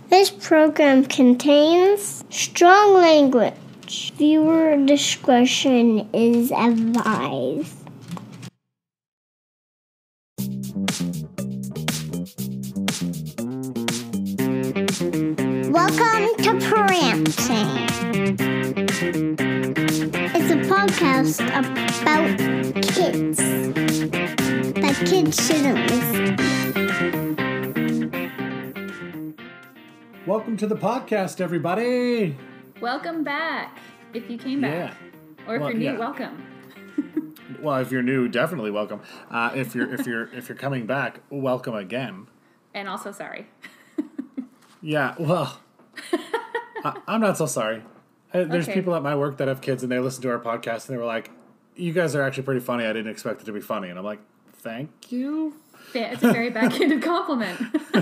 This program contains strong language. Viewer discretion is advised. Welcome to Prancing. It's a podcast about kids that kids shouldn't listen. Welcome to the podcast, everybody. Welcome back. If you came back, or if you're new, welcome. Well, if you're new, definitely welcome. If you're coming back, welcome again. And also sorry. Yeah, well, I'm not so sorry. There's people at my work that have kids and they listen to our podcast and they were like, "You guys are actually pretty funny. I didn't expect it to be funny." And I'm like, "Thank you." Yeah, it's a very backhanded compliment.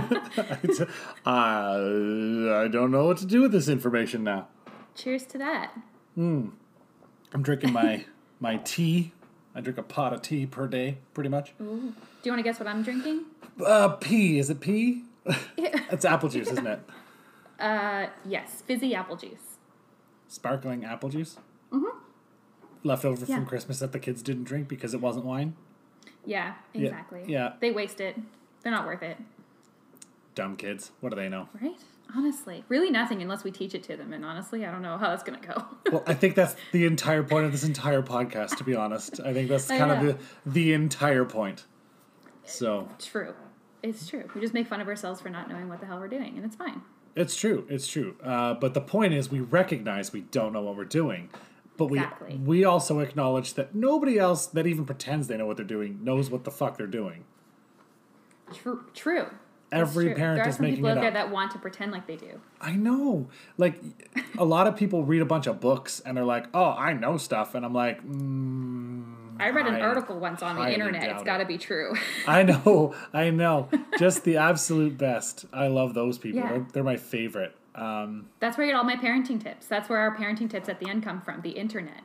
I don't know what to do with this information now. Cheers to that. I'm drinking my tea. I drink a pot of tea per day, pretty much. Ooh. Do you want to guess what I'm drinking? Pea. Is it pea? It's apple juice, isn't it? Yes. Fizzy apple juice. Sparkling apple juice? Mm-hmm. Leftover from Christmas that the kids didn't drink because it wasn't wine? Yeah, exactly. Yeah. They waste it. They're not worth it. Dumb kids. What do they know? Right? Honestly. Really nothing unless we teach it to them. And honestly, I don't know how that's going to go. Well, I think that's the entire point of this entire podcast, to be honest. I think that's kind of the entire point. So True. It's true. We just make fun of ourselves for not knowing what the hell we're doing, and it's fine. It's true. But the point is we recognize we don't know what we're doing. But we also acknowledge that nobody else that even pretends they know what they're doing knows what the fuck they're doing. True. Every parent is making it up. There are some people out there that want to pretend like they do. I know. Like, a lot of people read a bunch of books and they're like, "Oh, I know stuff." And I'm like, I read an article once on the internet. It's got to be true. I know. Just the absolute best. I love those people. Yeah. They're my favorite. That's where I get all my parenting tips. That's where our parenting tips at the end come from, the internet.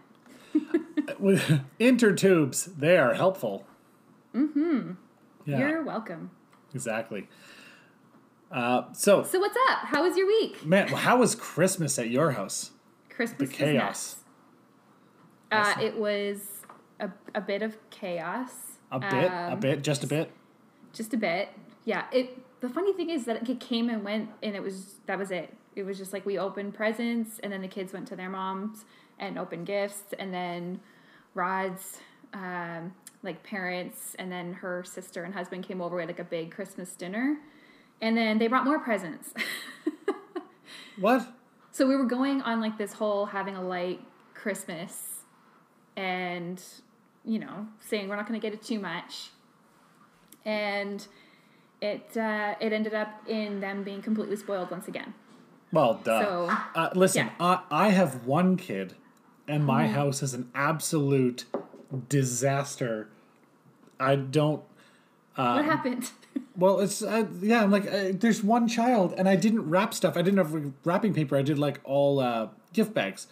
Intertubes, they are helpful. Mm-hmm. Yeah. You're welcome. Exactly. So what's up? How was your week? Man, how was Christmas at your house? Christmas the chaos. It was a bit of chaos. Just a bit. Just a bit. Yeah. The funny thing is that it came and went, and that was it. It was just like we opened presents, and then the kids went to their moms and opened gifts, and then Rod's parents, and then her sister and husband came over. We had like a big Christmas dinner, and then they brought more presents. What? So we were going on like this whole having a light Christmas, and saying we're not going to get it too much, and it ended up in them being completely spoiled once again. Well, duh. So, listen, I have one kid, and my house is an absolute disaster. I don't... what happened? Well, it's... I'm like, there's one child, and I didn't wrap stuff. I didn't have wrapping paper. I did, like, all gift bags.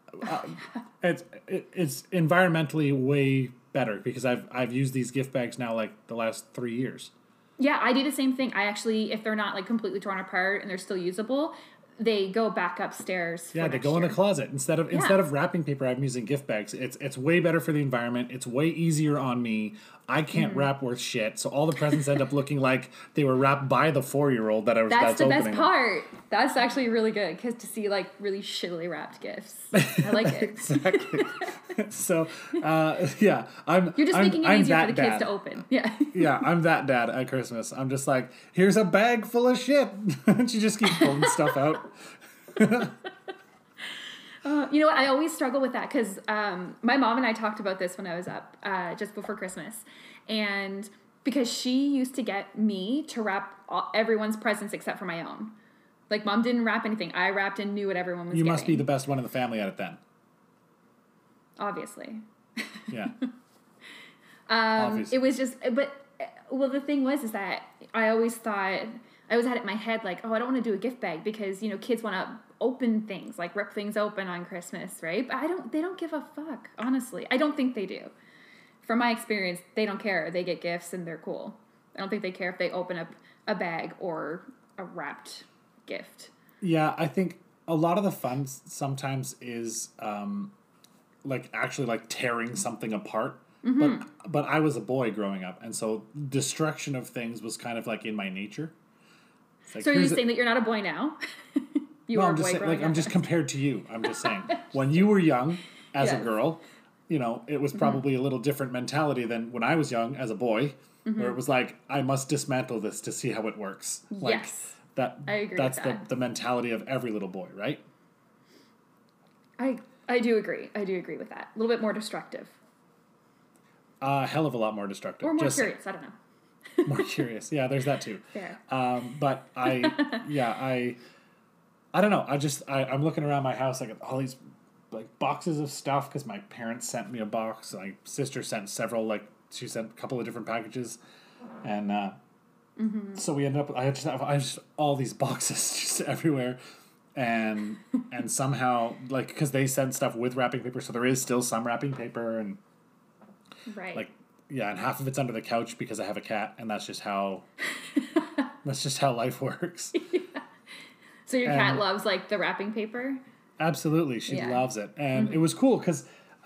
It's environmentally way better, because I've used these gift bags now, like, the last 3 years. Yeah, I do the same thing. I actually, if they're not, like, completely torn apart and they're still usable... They go back upstairs. Yeah, they go in the closet instead of wrapping paper. I'm using gift bags. It's way better for the environment. It's way easier on me. I can't wrap worth shit, so all the presents end up looking like they were wrapped by the 4-year-old that's the opening. Best part. That's actually really good because to see like really shittily wrapped gifts, I like it. Exactly. So, You're just making it easier for the kids to open. Yeah. Yeah, I'm that dad at Christmas. I'm just like, here's a bag full of shit. And she just keeps pulling stuff out. You know what? I always struggle with that because my mom and I talked about this when I was up just before Christmas. And because she used to get me to wrap everyone's presents except for my own. Like, Mom didn't wrap anything. I wrapped and knew what everyone was getting. You must be the best one in the family at it then. Obviously. Yeah. It was just, the thing was that I always had it in my head like, oh, I don't want to do a gift bag because, kids want to open things, like rip things open on Christmas, right? But they don't give a fuck, honestly. I don't think they do. From my experience, they don't care. They get gifts and they're cool. I don't think they care if they open up a bag or a wrapped gift. Yeah, I think a lot of the fun sometimes is like actually like tearing something apart. Mm-hmm. But I was a boy growing up, and so destruction of things was kind of like in my nature. Like, So are you saying that you're not a boy now? You no, were I'm a just boy saying, growing like up. I'm just compared to you. I'm just saying when you were young as a Yes. girl, you know, it was probably a little different mentality than when I was young as a boy, where it was like I must dismantle this to see how it works. Like, Yes. that I agree that's with that. the mentality of every little boy, right? I do agree. I do agree with that. A little bit more destructive. A hell of a lot more destructive. Or more Just curious. I don't know. more curious. Yeah, there's that too. Fair. But I don't know. I'm looking around my house. I got all these like boxes of stuff because my parents sent me a box. My sister sent several. Like she sent a couple of different packages, and so we ended up. I just all these boxes just everywhere, and somehow like because they sent stuff with wrapping paper, so there is still some wrapping paper and. Right. Like, yeah, and half of it's under the couch because I have a cat, and that's just how life works. So your cat loves like the wrapping paper? Absolutely, she Yeah. loves it, and it was cool because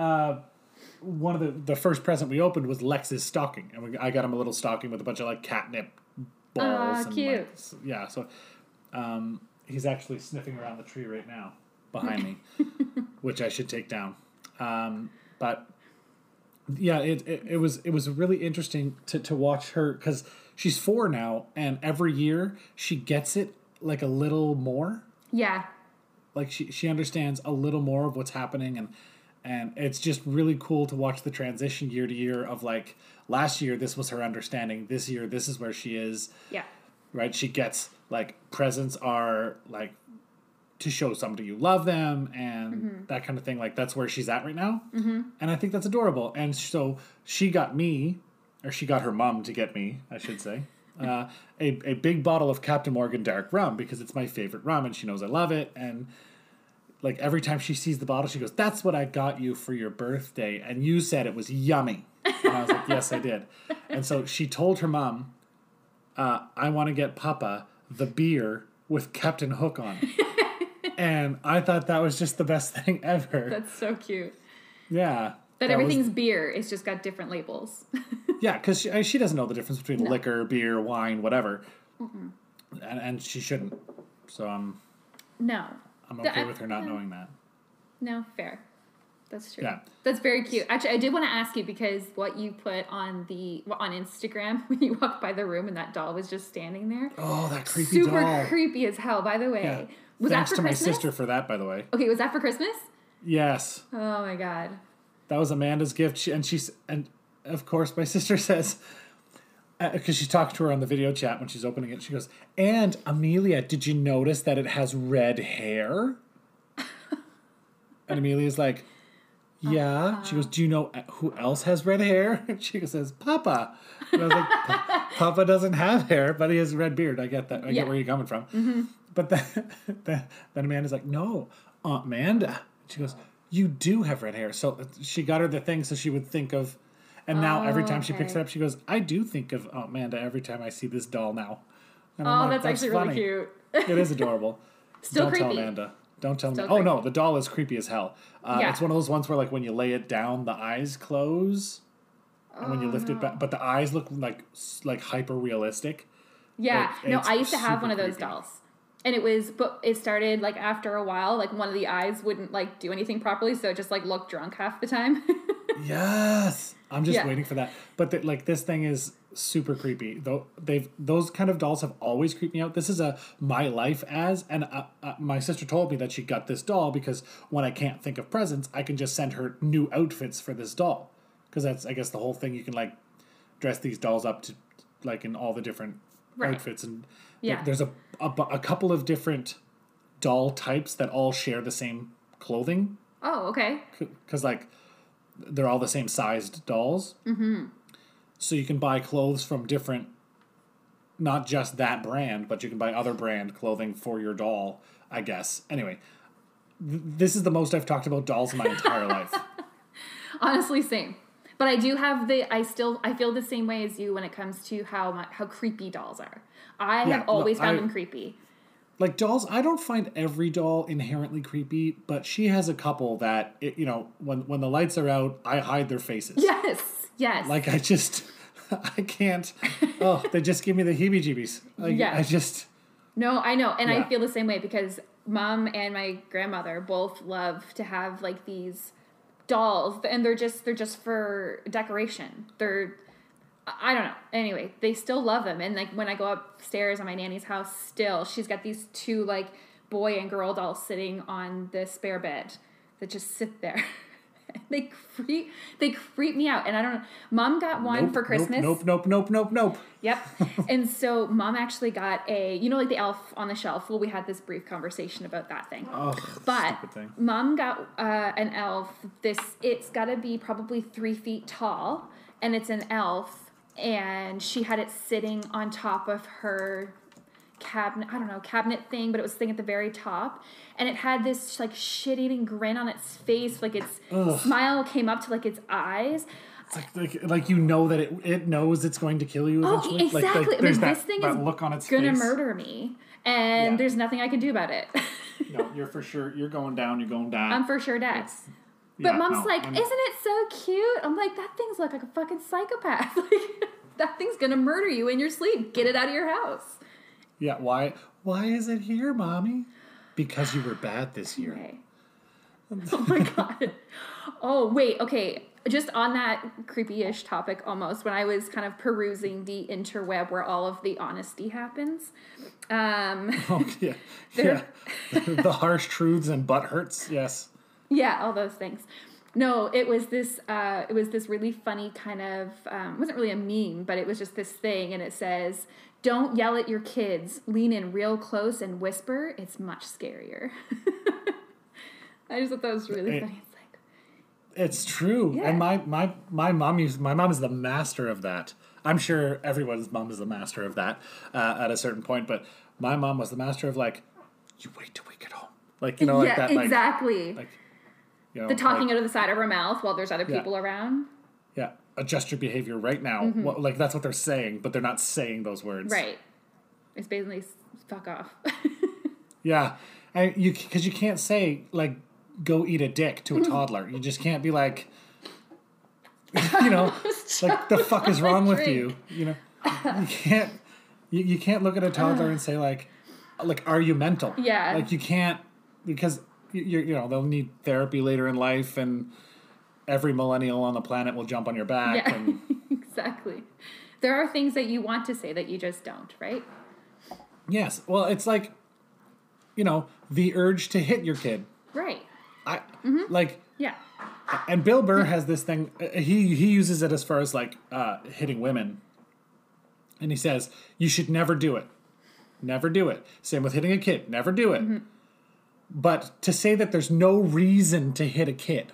one of the first present we opened was Lex's stocking, and I got him a little stocking with a bunch of like catnip balls. Aw, and cute. Like, yeah, so he's actually sniffing around the tree right now behind me, which I should take down, but. Yeah, it was really interesting to watch her because she's 4 now, and every year she gets it like a little more. Yeah. Like she understands a little more of what's happening, and it's just really cool to watch the transition year to year of like last year this was her understanding, this year this is where she is. Yeah. Right? She gets like presents are like to show somebody you love them and that kind of thing. Like that's where she's at right now. Mm-hmm. And I think that's adorable. And so she got me, or she got her mom to get me, I should say, a big bottle of Captain Morgan dark rum because it's my favorite rum and she knows I love it. And like every time she sees the bottle, she goes, "That's what I got you for your birthday. And you said it was yummy." And I was like, "Yes, I did." And so she told her mom, "I want to get Papa the beer with Captain Hook on it." And I thought that was just the best thing ever. That's so cute. Yeah. That everything's beer. It's just got different labels. Yeah, because she doesn't know the difference between liquor, beer, wine, whatever. And she shouldn't. So I'm okay with her not knowing that. No, fair. That's true. Yeah. That's very cute. Actually, I did want to ask you because what you put on Instagram when you walked by the room and that doll was just standing there. Oh, that creepy doll. Super creepy as hell, by the way. Yeah. Was Thanks that for to Christmas? my sister for that, by the way. Okay, was that for Christmas? Yes. Oh my god. That was Amanda's gift. And of course, my sister says, because she talked to her on the video chat when she's opening it, she goes, "And Amelia, did you notice that it has red hair?" And Amelia's like, "Yeah." She goes, "Do you know who else has red hair?" And she says, "Papa." And I was like, "Papa doesn't have hair, but he has a red beard." I get that. I get where you're coming from. Mm-hmm. But then Amanda's like, "No, Aunt Amanda." She goes, "You do have red hair." So she got her the thing so she would think of, and now every time she picks it up, she goes, "I do think of Aunt Amanda every time I see this doll now." And I'm like, that's actually funny. really cute. It is adorable. Still Don't creepy. tell Amanda. Don't tell me. Still Oh no, creepy. the doll is creepy as hell. Yeah. It's one of those ones where like when you lay it down, the eyes close, and when you lift it back, but the eyes look like hyper realistic. Yeah. Like, No, it's I used to have super one of those creepy. dolls. And it started like after a while, like one of the eyes wouldn't like do anything properly, so it just like looked drunk half the time. Yes, I'm just Yeah. waiting for that. But this thing is super creepy. Though those kind of dolls have always creeped me out. This is a my life as, and my sister told me that she got this doll because when I can't think of presents, I can just send her new outfits for this doll. Because that's I guess the whole thing. You can like dress these dolls up to like in all the different Right. outfits, and Yeah. there's a couple of different doll types that all share the same clothing. Oh, okay. Because like they're all the same sized dolls. Mm-hmm. So you can buy clothes from different, not just that brand, but you can buy other brand clothing for your doll, I guess. Anyway, this is the most I've talked about dolls in my entire life. Honestly, same. But I do have I feel the same way as you when it comes to how creepy dolls are. I have always found them creepy. like dolls, I don't find every doll inherently creepy, but she has a couple that, when the lights are out, I hide their faces. Yes. Like, I can't. Oh, they just give me the heebie-jeebies. Like, yes. No, I know. And Yeah. I feel the same way because Mom and my grandmother both love to have like these dolls, and they're just for decoration. I don't know. Anyway, they still love them. And like when I go upstairs on my nanny's house, still, she's got these two like boy and girl dolls sitting on the spare bed that just sit there. They creep me out. And I don't know. Mom got one for Christmas. Nope. Yep. And so Mom actually got like the elf on the shelf. Well, we had this brief conversation about that thing. Oh, but stupid thing. Mom got an elf. It's got to be probably 3 feet tall, and it's an elf. And she had it sitting on top of her cabinet thing, but it was the thing at the very top. And it had this like shit-eating grin on its face, like its smile came up to like its eyes. It's like that it knows it's going to kill you eventually. Oh, exactly. Like there's this thing that is look on its gonna face. murder me, and there's nothing I can do about it. No, you're for sure. You're going down. You're going down. I'm for sure dead. But Mom's like, isn't it so cute? I'm like, that thing's like a fucking psychopath. Like, that thing's gonna murder you in your sleep. Get it out of your house. Yeah, why is it here, Mommy? Because you were bad this year. Okay. Oh my God. Oh, wait, okay. Just on that creepy-ish topic almost, when I was kind of perusing the interweb where all of the honesty happens. Oh, yeah. Yeah. The harsh truths and butt hurts, yes. Yeah, all those things. No, it was this really funny kind of, it wasn't really a meme, but it was just this thing, and it says, "Don't yell at your kids. Lean in real close and whisper. It's much scarier." I just thought that was really funny. It's like, it's true. Yeah. And my mom is the master of that. I'm sure everyone's mom is the master of that at a certain point, but my mom was the master of like, you wait till we get home. Like, like that. Exactly. Like, the talking out of the side of her mouth while there's other people around. Yeah. Adjust your behavior right now. Mm-hmm. Well, like, that's what they're saying, but they're not saying those words. Right. It's basically fuck off. Yeah. Because you can't say, like, go eat a dick to a toddler. You just can't be like, like, the fuck is wrong with you? You can't, you can't look at a toddler and say, like, are you mental? Yeah. Like, you can't, because, they'll need therapy later in life, and every millennial on the planet will jump on your back. Yeah, and exactly. There are things that you want to say that you just don't, right? Yes. Well, it's like, the urge to hit your kid. Right. Yeah. And Bill Burr has this thing. He uses it as far as like hitting women, and he says you should never do it. Never do it. Same with hitting a kid. Never do it. Mm-hmm. But to say that there's no reason to hit a kid,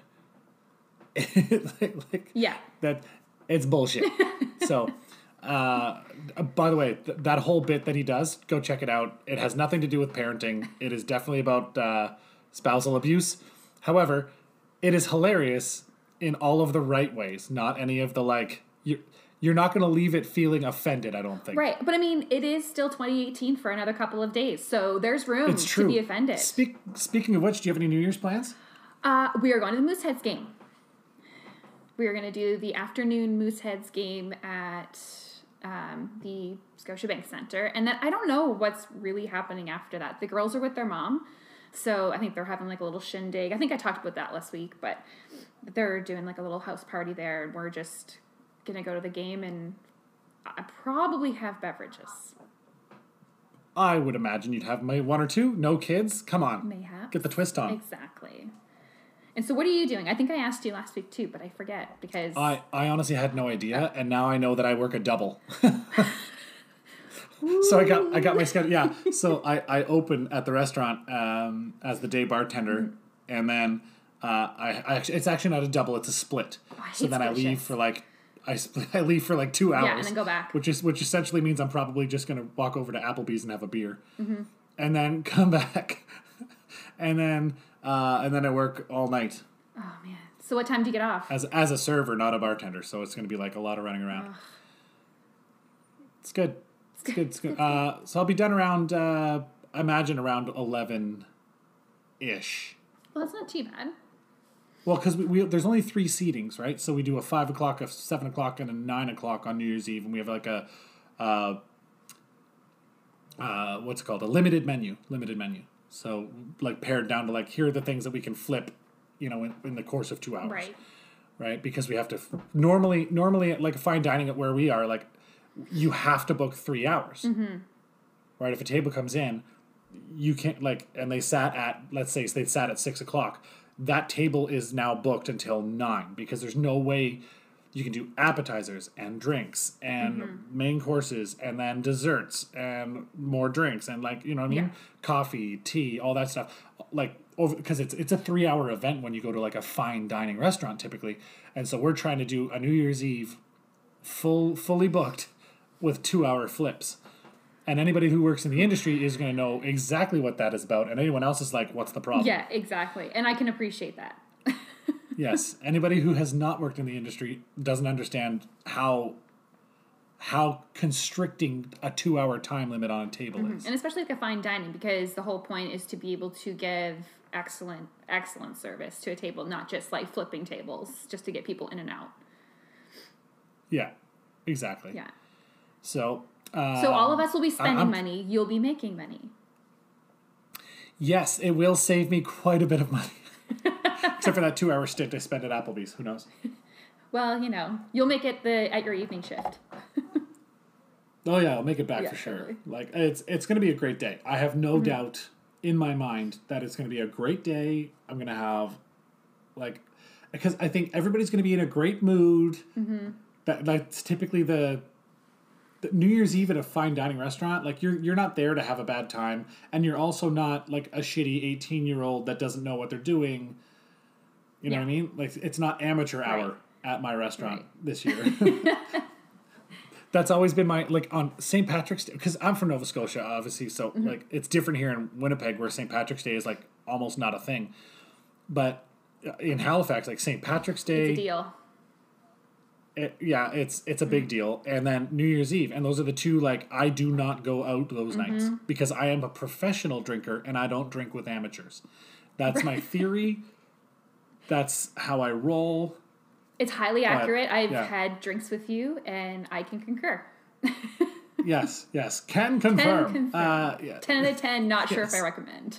that it's bullshit. So, by the way, that whole bit that he does, go check it out. It has nothing to do with parenting. It is definitely about spousal abuse. However, it is hilarious in all of the right ways, not any of the like. You're not going to leave it feeling offended, I don't think. Right. But I mean, it is still 2018 for another couple of days. So there's room to be offended. Speaking of which, do you have any New Year's plans? We are going to the Mooseheads game. We are going to do the afternoon Mooseheads game at the Scotiabank Center. And then I don't know what's really happening after that. The girls are with their mom. So I think they're having like a little shindig. I think I talked about that last week. But they're doing like a little house party there. And we're just going to go to the game, and I probably have beverages. I would imagine you'd have maybe one or two. No kids? Come on. Mayhaps. Get the twist on. Exactly. And so what are you doing? I think I asked you last week too, but I forget because... I honestly had no idea, and now I know that I work a double. So I got my schedule. Yeah, so I open at the restaurant as the day bartender, and then it's actually not a double; it's a split. Oh, so then I leave for like I leave for like 2 hours. Yeah, and then go back. Which essentially means I'm probably just going to walk over to Applebee's and have a beer, and then come back, and then I work all night. Oh man! So what time do you get off? As a server, not a bartender. So it's going to be like a lot of running around. Ugh. It's good. It's good. So I'll be done around. imagine around 11-ish. Well, that's not too bad. Well, because we there's only 3 seatings, right? So we do a 5 o'clock, a 7 o'clock, and a 9 o'clock on New Year's Eve, and we have like a what's it called? A limited menu. So like pared down to like, here are the things that we can flip, in the course of 2 hours. Right? Because we have to normally like fine dining at where we are, like you have to book 3 hours. Mm-hmm. Right? If a table comes in, you can't and they sat at, let's say they sat at 6 o'clock. That table is now booked until 9 because there's no way you can do appetizers and drinks and main courses and then desserts and more drinks and coffee, tea, all that stuff. Because it's a 3-hour event when you go to like a fine dining restaurant typically, and so we're trying to do a New Year's Eve fully booked with 2-hour flips. And anybody who works in the industry is going to know exactly what that is about. And anyone else is like, what's the problem? Yeah, exactly. And I can appreciate that. Yes. Anybody who has not worked in the industry doesn't understand how constricting a 2-hour time limit on a table is. And especially like a fine dining, because the whole point is to be able to give excellent service to a table, not just like flipping tables just to get people in and out. Yeah, exactly. Yeah. So all of us will be spending money. You'll be making money. Yes, it will save me quite a bit of money. Except for that 2-hour stint I spent at Applebee's. Who knows? Well, you'll make it at your evening shift. Oh yeah, I'll make it back for sure. Totally. Like it's going to be a great day. I have no doubt in my mind that it's going to be a great day. I'm going to have because I think everybody's going to be in a great mood. Mm-hmm. That's typically the New Year's Eve at a fine dining restaurant. Like you're not there to have a bad time, and you're also not like a shitty 18-year-old that doesn't know what they're doing. You know what I mean? Like it's not amateur hour at my restaurant this year. That's always been my on St. Patrick's Day, because I'm from Nova Scotia, obviously. So it's different here in Winnipeg, where St. Patrick's Day is like almost not a thing. But in Halifax, like St. Patrick's Day, it's a deal. It's a big deal. And then New Year's Eve. And those are the two, I do not go out those nights because I am a professional drinker and I don't drink with amateurs. That's my theory. That's how I roll. It's highly accurate. I've had drinks with you and I can concur. Yes. Can confirm. 10 out of 10, not sure if I recommend.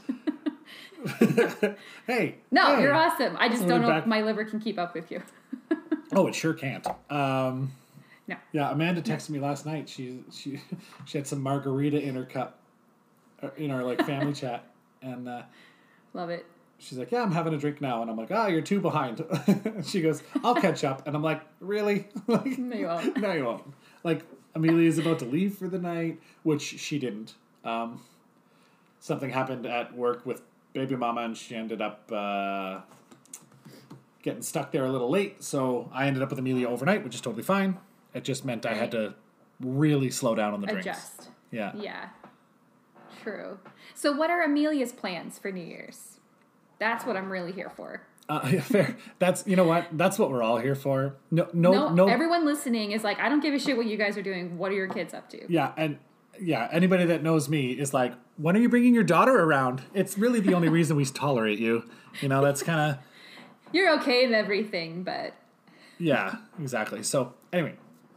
Hey. You're awesome. I just don't know if my liver can keep up with you. Oh, it sure can't. No. Yeah, Amanda texted me last night. She had some margarita in her cup, in our family chat, and love it. She's like, "Yeah, I'm having a drink now," and I'm like, "Oh, you're 2 behind." She goes, "I'll catch up," and I'm like, "Really?" No, you won't. No, you won't. Amelia's about to leave for the night, which she didn't. Something happened at work with baby mama, and she ended up getting stuck there a little late, so I ended up with Amelia overnight, which is totally fine. It just meant I had to really slow down on the drinks. Adjust. Yeah. Yeah. True. So what are Amelia's plans for New Year's? That's what I'm really here for. Fair. That's, you know what? That's what we're all here for. No. Everyone listening is like, I don't give a shit what you guys are doing. What are your kids up to? Yeah, and anybody that knows me is like, when are you bringing your daughter around? It's really the only reason we tolerate you. That's kind of... You're okay and everything, but... Yeah, exactly. So, anyway.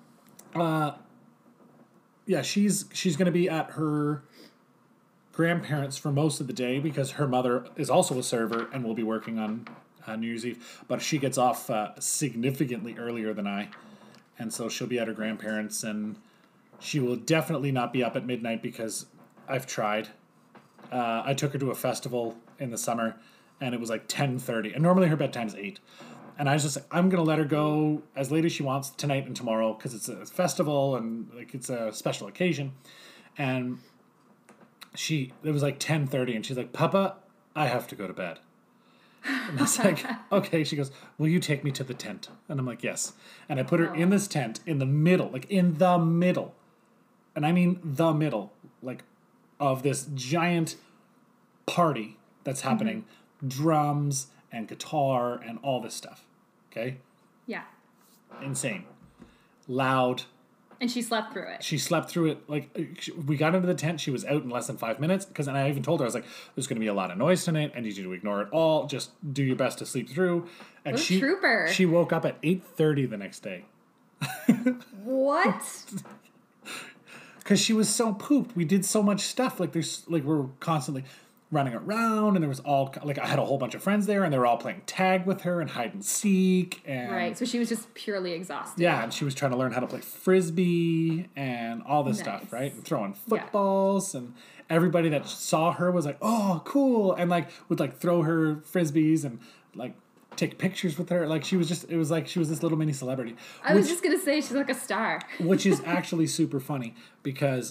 She's going to be at her grandparents for most of the day because her mother is also a server and will be working on New Year's Eve. But she gets off significantly earlier than I. And so she'll be at her grandparents, and she will definitely not be up at midnight because I've tried. I took her to a festival in the summer, and it was like 10:30. And normally her bedtime's 8. And I was just like, I'm going to let her go as late as she wants tonight and tomorrow because it's a festival and it's a special occasion. And it was like 10:30, and she's like, "Papa, I have to go to bed." And I was like, "Okay." She goes, "Will you take me to the tent?" And I'm like, "Yes." And I put her in this tent in the middle, and I mean the middle, of this giant party that's happening, drums and guitar and all this stuff. Okay? Yeah. Insane. Loud, And she slept through it. She slept through it. Like, we got into the tent. She was out in less than 5 minutes. And I even told her, I was like, there's going to be a lot of noise tonight. I need you to ignore it all. Just do your best to sleep through. And What a trooper. She woke up at 8:30 the next day. What? Because she was so pooped. We did so much stuff. Like, we're constantly running around, and there was I had a whole bunch of friends there, and they were all playing tag with her and hide and seek. And Right, so she was just purely exhausted. yeah, and she was trying to learn how to play frisbee and all this stuff, right? And throwing footballs, and everybody that saw her was like, "Oh, cool!" and like would like throw her frisbees and like take pictures with her. Like, it was like she was this little mini celebrity. I was just gonna say she's like a star. Which is actually super funny because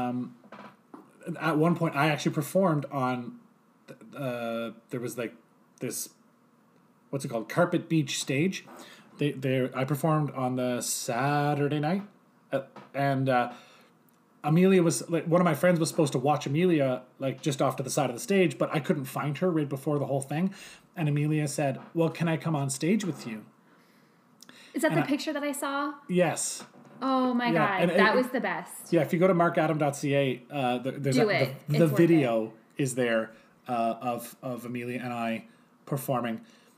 at one point I actually performed on there was like this, what's it called, Carpet Beach stage. I performed on the Saturday night, and Amelia was like, one of my friends was supposed to watch Amelia like just off to the side of the stage, but I couldn't find her right before the whole thing. And Amelia said, "Well, can I come on stage with you?" Is that the picture that I saw? Yes. Oh my God, that was the best. Yeah, if you go to markadam.ca, there's the video is there of Amelia and I performing.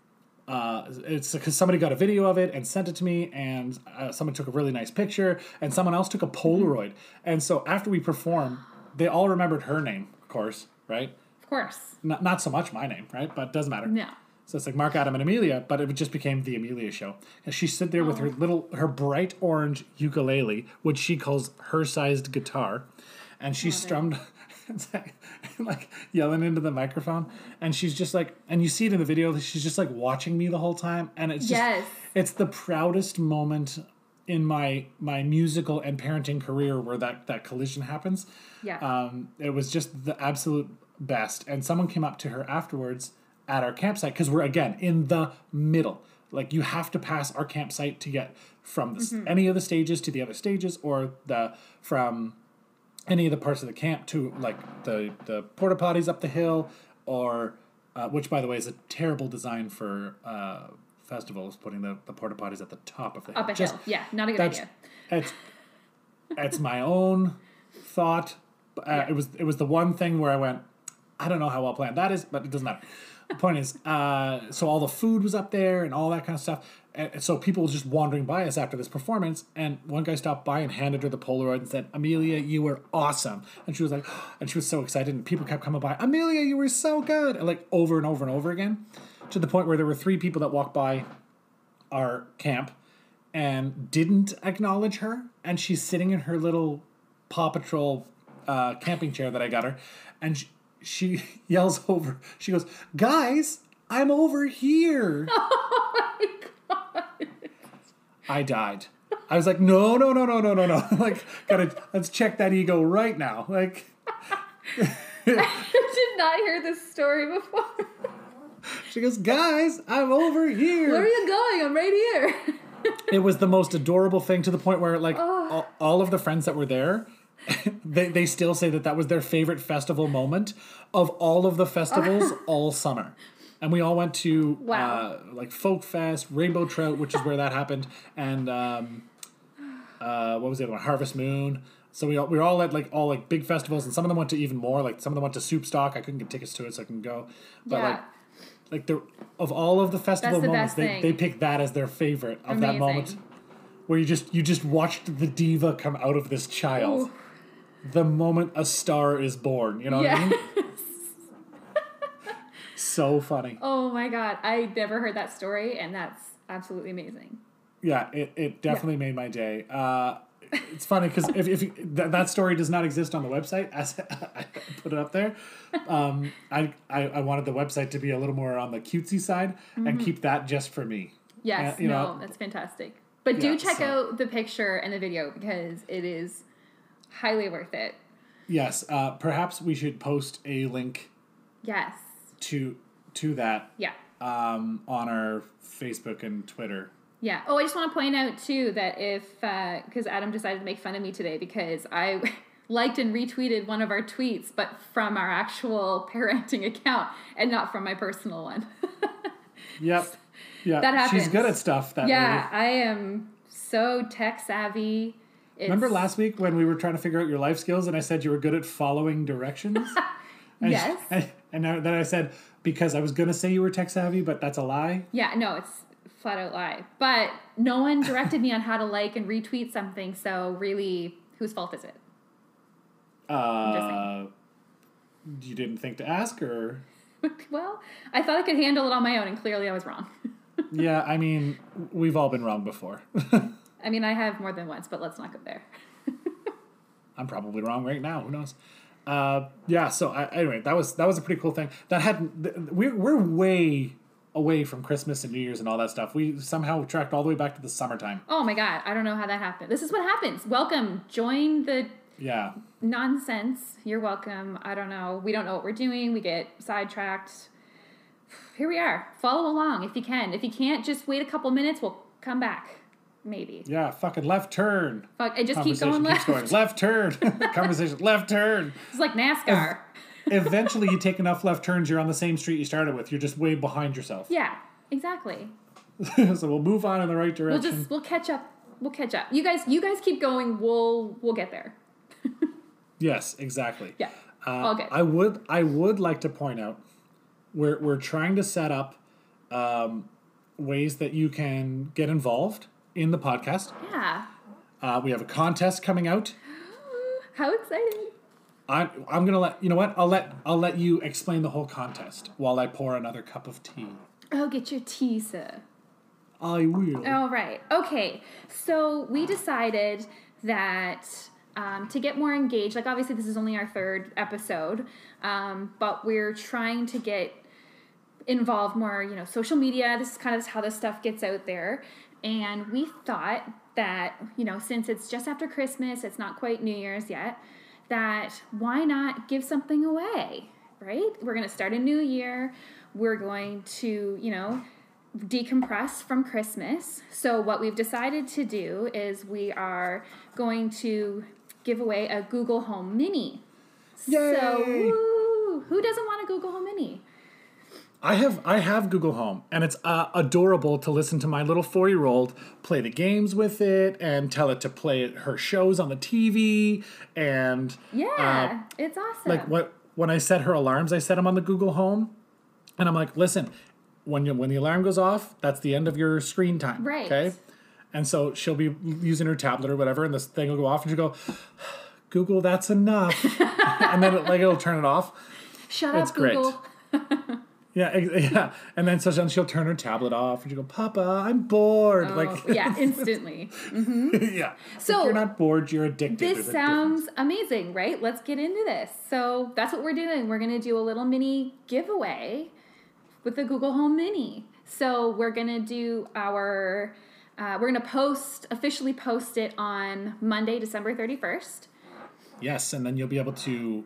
It's because somebody got a video of it and sent it to me, and someone took a really nice picture, and someone else took a Polaroid. And so after we performed, they all remembered her name, of course, right? Of course. Not so much my name, right? But it doesn't matter. No. So it's like Mark, Adam, and Amelia, but it just became the Amelia show. And she stood there with her bright orange ukulele, which she calls her sized guitar, and she strummed like yelling into the microphone. And she's just like, and you see it in the video, she's just like watching me the whole time. And it's just, it's the proudest moment in my musical and parenting career where that collision happens. Yeah. It was just the absolute best. And someone came up to her afterwards at our campsite, because we're again in the middle. Like, you have to pass our campsite to get from any of the stages to the other stages, or from any of the parts of the camp to like the porta potties up the hill, or which by the way is a terrible design for festivals, putting the porta potties at the top of the hill. Up a hill. Yeah, not a good idea. It's my own thought. It was the one thing where I went, I don't know how well planned that is, but it doesn't matter. The point is, so all the food was up there and all that kind of stuff. And so people were just wandering by us after this performance, and one guy stopped by and handed her the Polaroid and said, "Amelia, you were awesome." And she was like, and she was so excited, and people kept coming by, "Amelia, you were so good," and like over and over and over again, to the point where there were 3 people that walked by our camp and didn't acknowledge her, and she's sitting in her little Paw Patrol camping chair that I got her, and she yells over. She goes, "Guys, I'm over here." Oh my God. I died. I was like, no. Like, let's check that ego right now. Like, I did not hear this story before. She goes, "Guys, I'm over here." Where are you going? I'm right here. It was the most adorable thing, to the point where like all of the friends that were there, they still say that was their favorite festival moment of all of the festivals all summer. And we all went to like Folk Fest, Rainbow Trout, which is where that happened, and what was the other one? Harvest Moon. So we were all at like big festivals, and some of them went to even more. Like some of them went to Soup Stock. I couldn't get tickets to it, so I couldn't go. But like of all of the festival moments, they picked that as their favorite of that moment, where you just watched the diva come out of this child. Ooh. The moment a star is born, you know what I mean? So funny. Oh my God, I never heard that story, and that's absolutely amazing. Yeah, it definitely made my day. It's funny because if that story does not exist on the website, as I put it up there, I wanted the website to be a little more on the cutesy side and keep that just for me. Yes, that's fantastic. But do check out the picture and the video, because it is highly worth it. Yes, perhaps we should post a link. Yes. To that. Yeah. On our Facebook and Twitter. Yeah. Oh, I just want to point out too that because Adam decided to make fun of me today because I liked and retweeted one of our tweets, but from our actual parenting account and not from my personal one. Yep. Yeah. That happens. She's good at stuff. That way. I am so tech savvy. Remember last week when we were trying to figure out your life skills and I said you were good at following directions? Yes. And then I said, because I was going to say you were tech savvy, but that's a lie. Yeah, no, it's flat out lie. But no one directed me on how to like and retweet something, so really, whose fault is it? You didn't think to ask, or? Well, I thought I could handle it on my own, and clearly I was wrong. Yeah, I mean, we've all been wrong before. I mean, I have more than once, but let's not go there. I'm probably wrong right now. Who knows? Yeah. So anyway, that was a pretty cool thing. We're way away from Christmas and New Year's and all that stuff. We somehow tracked all the way back to the summertime. Oh my God, I don't know how that happened. This is what happens. Welcome, join the nonsense. You're welcome. I don't know. We don't know what we're doing. We get sidetracked. Here we are. Follow along if you can. If you can't, just wait a couple minutes. We'll come back. Maybe. Yeah, fucking left turn. Fuck, and just keep going left. Going, left turn. Conversation, left turn. It's like NASCAR. Eventually, you take enough left turns, you're on the same street you started with. You're just way behind yourself. Yeah, exactly. So we'll move on in the right direction. We'll catch up. We'll catch up. You guys keep going. We'll get there. Yes, exactly. Yeah. All good. I would like to point out we're trying to set up ways that you can get involved in the podcast. Yeah. We have a contest coming out. How exciting! I'm gonna let you know what I'll let you explain the whole contest while I pour another cup of tea. Oh, get your tea, sir. I will. All right. Okay. So we decided that to get more engaged, like obviously this is only our third episode, but we're trying to get involved more, social media. This is kind of how this stuff gets out there. And we thought that, since it's just after Christmas, it's not quite New Year's yet, that why not give something away, right? We're going to start a new year. We're going to, decompress from Christmas. So what we've decided to do is we are going to give away a Google Home Mini. Yay! So, woo, who doesn't want a Google Home Mini? I have Google Home, and it's adorable to listen to my little 4-year-old play the games with it and tell it to play her shows on the TV. And it's awesome. Like when I set her alarms, I set them on the Google Home, and I'm like, listen, when the alarm goes off, that's the end of your screen time, right? Okay, and so she'll be using her tablet or whatever, and this thing will go off, and she'll go, Google, that's enough, and then it'll turn it off. Shut up, Google. Great. Yeah, and then so then she'll turn her tablet off and she'll go, Papa, I'm bored. Instantly. Mm-hmm. Yeah. So if you're not bored, you're addicted. This sounds amazing, right? Let's get into this. So that's what we're doing. We're going to do a little mini giveaway with the Google Home Mini. So we're going to do we're going to officially post it on Monday, December 31st. Yes, and then you'll be able to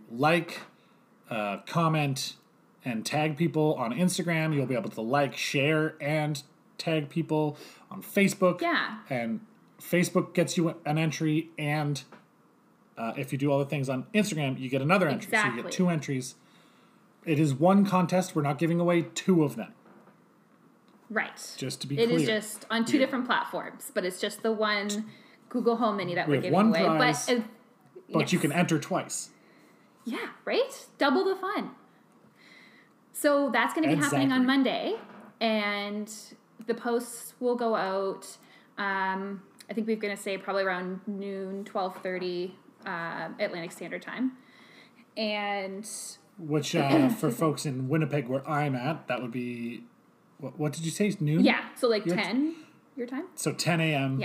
comment, and tag people on Instagram. You'll be able to share, and tag people on Facebook. Yeah. And Facebook gets you an entry, and if you do all the things on Instagram, you get another entry. Exactly. So you get 2 entries. It is one contest. We're not giving away 2 of them. Right. Just to be clear. It is just on 2 different platforms, but it's just the one Google Home Mini that we're giving one away. Prize, but yes. You can enter twice. Yeah, right? Double the fun. So that's going to be happening on Monday, and the posts will go out, I think we're going to say probably around noon, 12:30 Atlantic Standard Time. And which, for folks in Winnipeg where I'm at, that would be, what did you say, noon? Yeah, so 10 your time? So 10 a.m.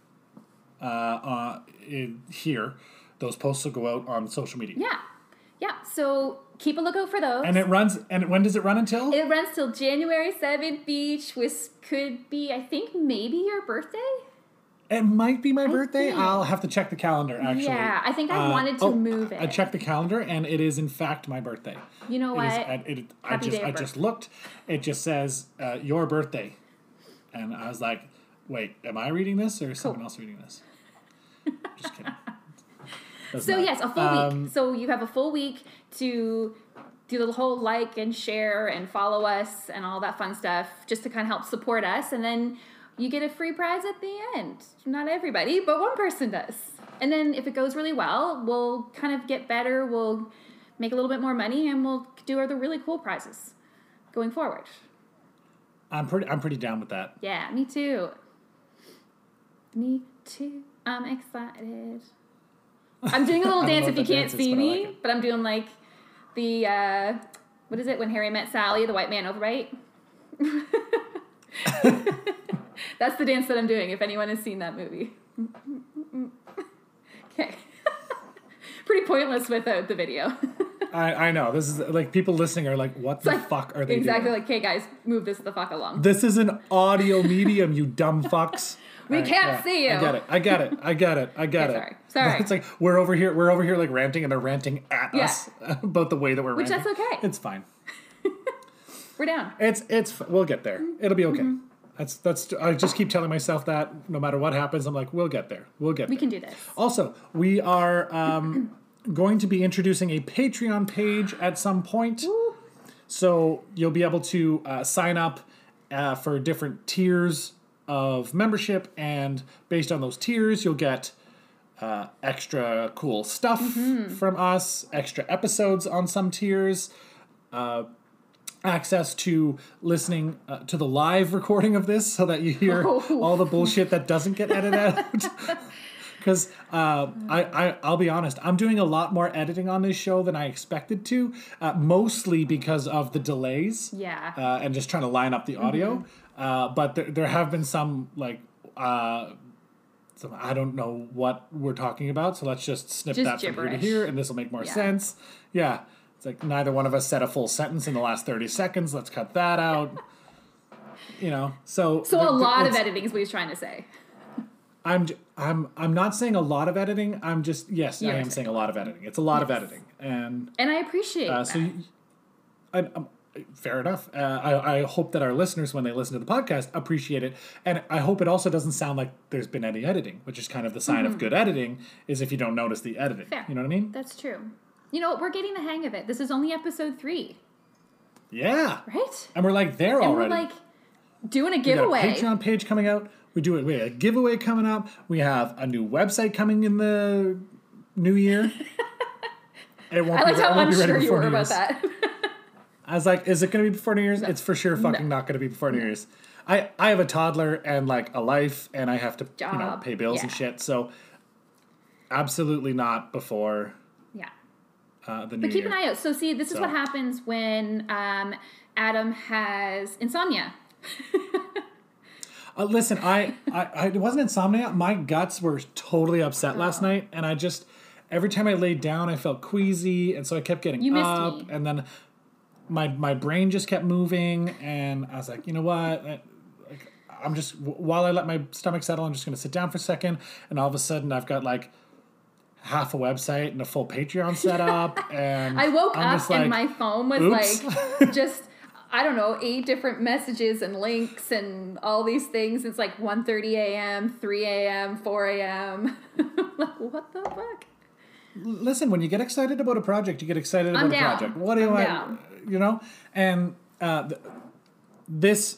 Yeah. Here. Those posts will go out on social media. Yeah, so keep a lookout for those. And when does it run until? It runs till January 7th each, which could be, I think, maybe your birthday? It might be my birthday. I'll have to check the calendar, actually. Yeah, I think I wanted to move it. I checked the calendar, and it is, in fact, my birthday. You know what? I just looked. It just says, your birthday. And I was like, wait, am I reading this, or is someone else reading this? Just kidding. So yes, a full week. So you have a full week to do the whole like and share and follow us and all that fun stuff, just to kind of help support us. And then you get a free prize at the end. Not everybody, but one person does. And then if it goes really well, we'll kind of get better. We'll make a little bit more money, and we'll do other really cool prizes going forward. I'm pretty down with that. Yeah, me too. Me too. I'm excited. I'm doing a little dance if you can't see me, but I'm doing like the what is it when Harry met Sally, the white man overbite? That's the dance that I'm doing. If anyone has seen that movie. Okay. Pretty pointless without the video. I know. This is like people listening are like, what the fuck are they doing? Exactly like, okay, guys, move this the fuck along. This is an audio medium, you dumb fucks. We can't see you. I get it. Sorry. It's like we're over here like ranting, and they're ranting at us about the way that we're ranting. Which that's okay. It's fine. We're down. We'll get there. It'll be okay. That's I just keep telling myself that no matter what happens, I'm like, we'll get there. We can do this. Also, we are going to be introducing a Patreon page at some point. Ooh. So you'll be able to sign up for different tiers of membership, and based on those tiers, you'll get extra cool stuff from us, extra episodes on some tiers, access to listening to the live recording of this so that you hear all the bullshit that doesn't get edited out. Because I'll be honest, I'm doing a lot more editing on this show than I expected to, mostly because of the delays. Yeah. And just trying to line up the audio. But there have been some, like, I don't know what we're talking about, so let's just snip that from here to here, and this will make more sense. Yeah. It's like neither one of us said a full sentence in the last 30 seconds. Let's cut that out. So a lot of editing is what he's trying to say. I'm not saying a lot of editing. I am saying a lot of editing. It's a lot of editing, and I appreciate that. So, fair enough. I hope that our listeners, when they listen to the podcast, appreciate it, and I hope it also doesn't sound like there's been any editing, which is kind of the sign of good editing. Is if you don't notice the editing. Fair. You know what I mean? That's true. You know what? We're getting the hang of it. This is only episode 3. Yeah. Right. And we're like there already. We're like doing a giveaway. We got a Patreon page coming out. We have a giveaway coming up. We have a new website coming in the new year. It won't I like how unsure you were about that. I was like, is it going to be before New Year's? No. It's for sure fucking not going to be before New Year's. I have a toddler and like a life, and I have to pay bills and shit. So absolutely not before the new year. But keep an eye out. So see, this is what happens when Adam has insomnia. Listen, it wasn't insomnia. My guts were totally upset last night, and I just every time I laid down, I felt queasy, and so I kept getting up, me. And then my brain just kept moving, and I was like, you know what? I'm just while I let my stomach settle, I'm just going to sit down for a second, and all of a sudden, I've got like half a website and a full Patreon set up, and I woke up and my phone was like just. I don't know, 8 different messages and links and all these things. It's like 1:30 a.m., 3 a.m., 4 a.m. Like, what the fuck? Listen, when you get excited about a project, you get excited about a project. What do I, And this,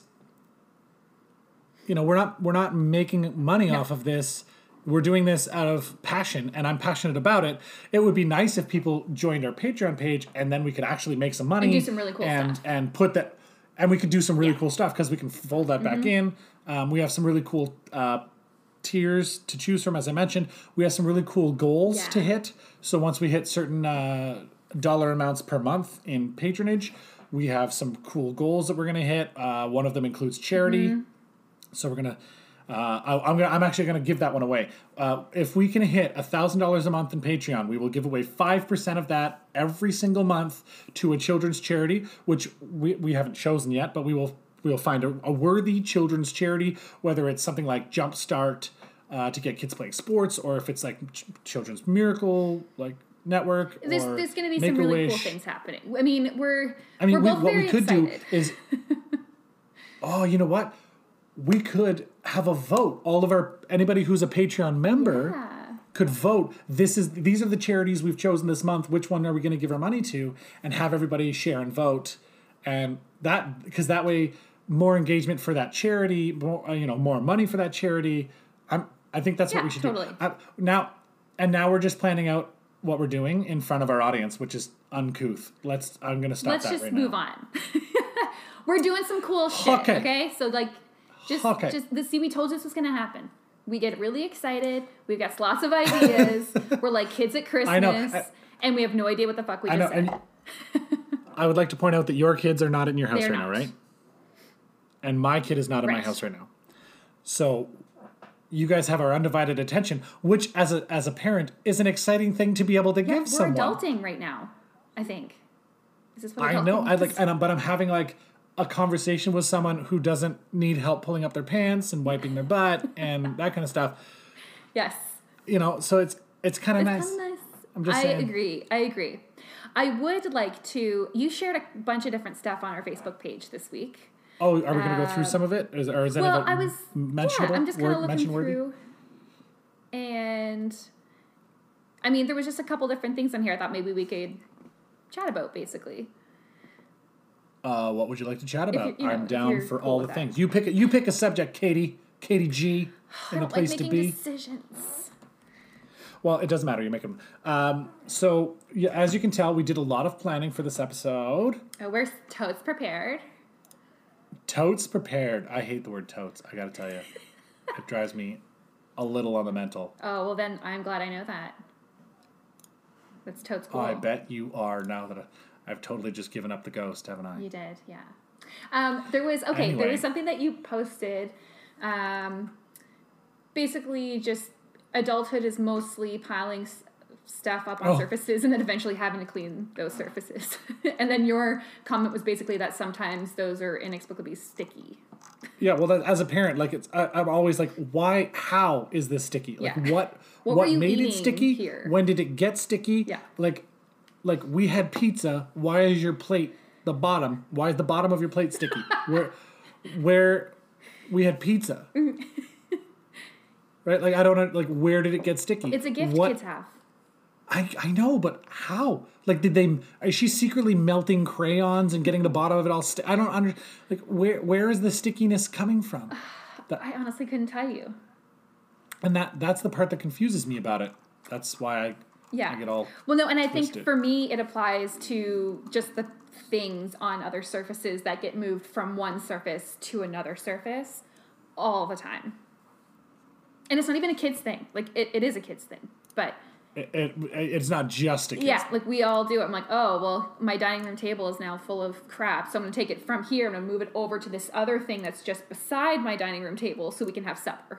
we're not making money off of this. We're doing this out of passion, and I'm passionate about it. It would be nice if people joined our Patreon page, and then we could actually make some money and do some really cool stuff. And put that, and we could do some really cool stuff because we can fold that back in. We have some really cool tiers to choose from, as I mentioned. We have some really cool goals to hit. So once we hit certain dollar amounts per month in patronage, we have some cool goals that we're going to hit. One of them includes charity. So we're going to. I'm actually going to give that one away. If we can hit $1,000 a month in Patreon, we will give away 5% of that every single month to a children's charity, which we haven't chosen yet, but we'll find a worthy children's charity, whether it's something like Jumpstart to get kids playing sports, or if it's like Children's Miracle Network. There's going to be some really cool things happening. I mean, we're both what very we could excited. do is, you know what? We could have a vote. Anybody who's a Patreon member could vote. These are the charities we've chosen this month. Which one are we going to give our money to? And have everybody share and vote. And because that way, more engagement for that charity, more money for that charity. I think that's what we should do. Now, And now we're just planning out what we're doing in front of our audience, which is uncouth. I'm going to stop that right now. Let's just move on. We're doing some cool shit, okay? So, like, see, we told you this was going to happen. We get really excited. We've got lots of ideas. We're like kids at Christmas. I know. And we have no idea what the fuck we just said. I would like to point out that your kids are not in your house right now, right? And my kid is not in my house right now. So you guys have our undivided attention, which as a parent is an exciting thing to be able to give someone. We're adulting right now, I think. Is this what I know? But I'm having like a conversation with someone who doesn't need help pulling up their pants and wiping their butt and that kind of stuff. Yes. You know, so it's kind of nice. Kind of nice. I'm just saying. I agree. I would like to. You shared a bunch of different stuff on our Facebook page this week. Oh, are we going to go through some of it? Or is that mentionable? Yeah, I'm just kind of looking through. And, I mean, there was just a couple different things on here I thought maybe we could chat about, basically. What would you like to chat about? I'm down for all the things. You pick a subject, Katie G, in the place to be. Making decisions. Well, it doesn't matter. You make them. So, as you can tell, we did a lot of planning for this episode. Oh, we're totes prepared. Totes prepared. I hate the word totes, I gotta tell you. It drives me a little on the mental. Oh, well then I'm glad I know that. That's totes cool. I bet you are now that I've totally just given up the ghost, haven't I? You did, yeah. There was something that you posted. Basically just adulthood is mostly piling stuff up on surfaces and then eventually having to clean those surfaces. And then your comment was basically that sometimes those are inexplicably sticky. Yeah, well, as a parent, like I'm always like, why? How is this sticky? Like, what made it sticky? Here? When did it get sticky? Yeah, like we had pizza. Why is your plate the bottom? Why is the bottom of your plate sticky? where we had pizza, right? Like I don't know. Like where did it get sticky? It's a gift kids have. I know, but how? Like, is she secretly melting crayons and getting the bottom of it all? I don't understand. Like, where is the stickiness coming from? I honestly couldn't tell you. And that's the part that confuses me about it. That's why I get all well, no, and I twisted. think for me it applies to just the things on other surfaces that get moved from one surface to another surface all the time. And it's not even a kid's thing. Like, it is a kid's thing, but... It's not just a kid's thing. Like we all do it. I'm like, oh, well, my dining room table is now full of crap, so I'm going to take it from here and I'm going to move it over to this other thing that's just beside my dining room table so we can have supper.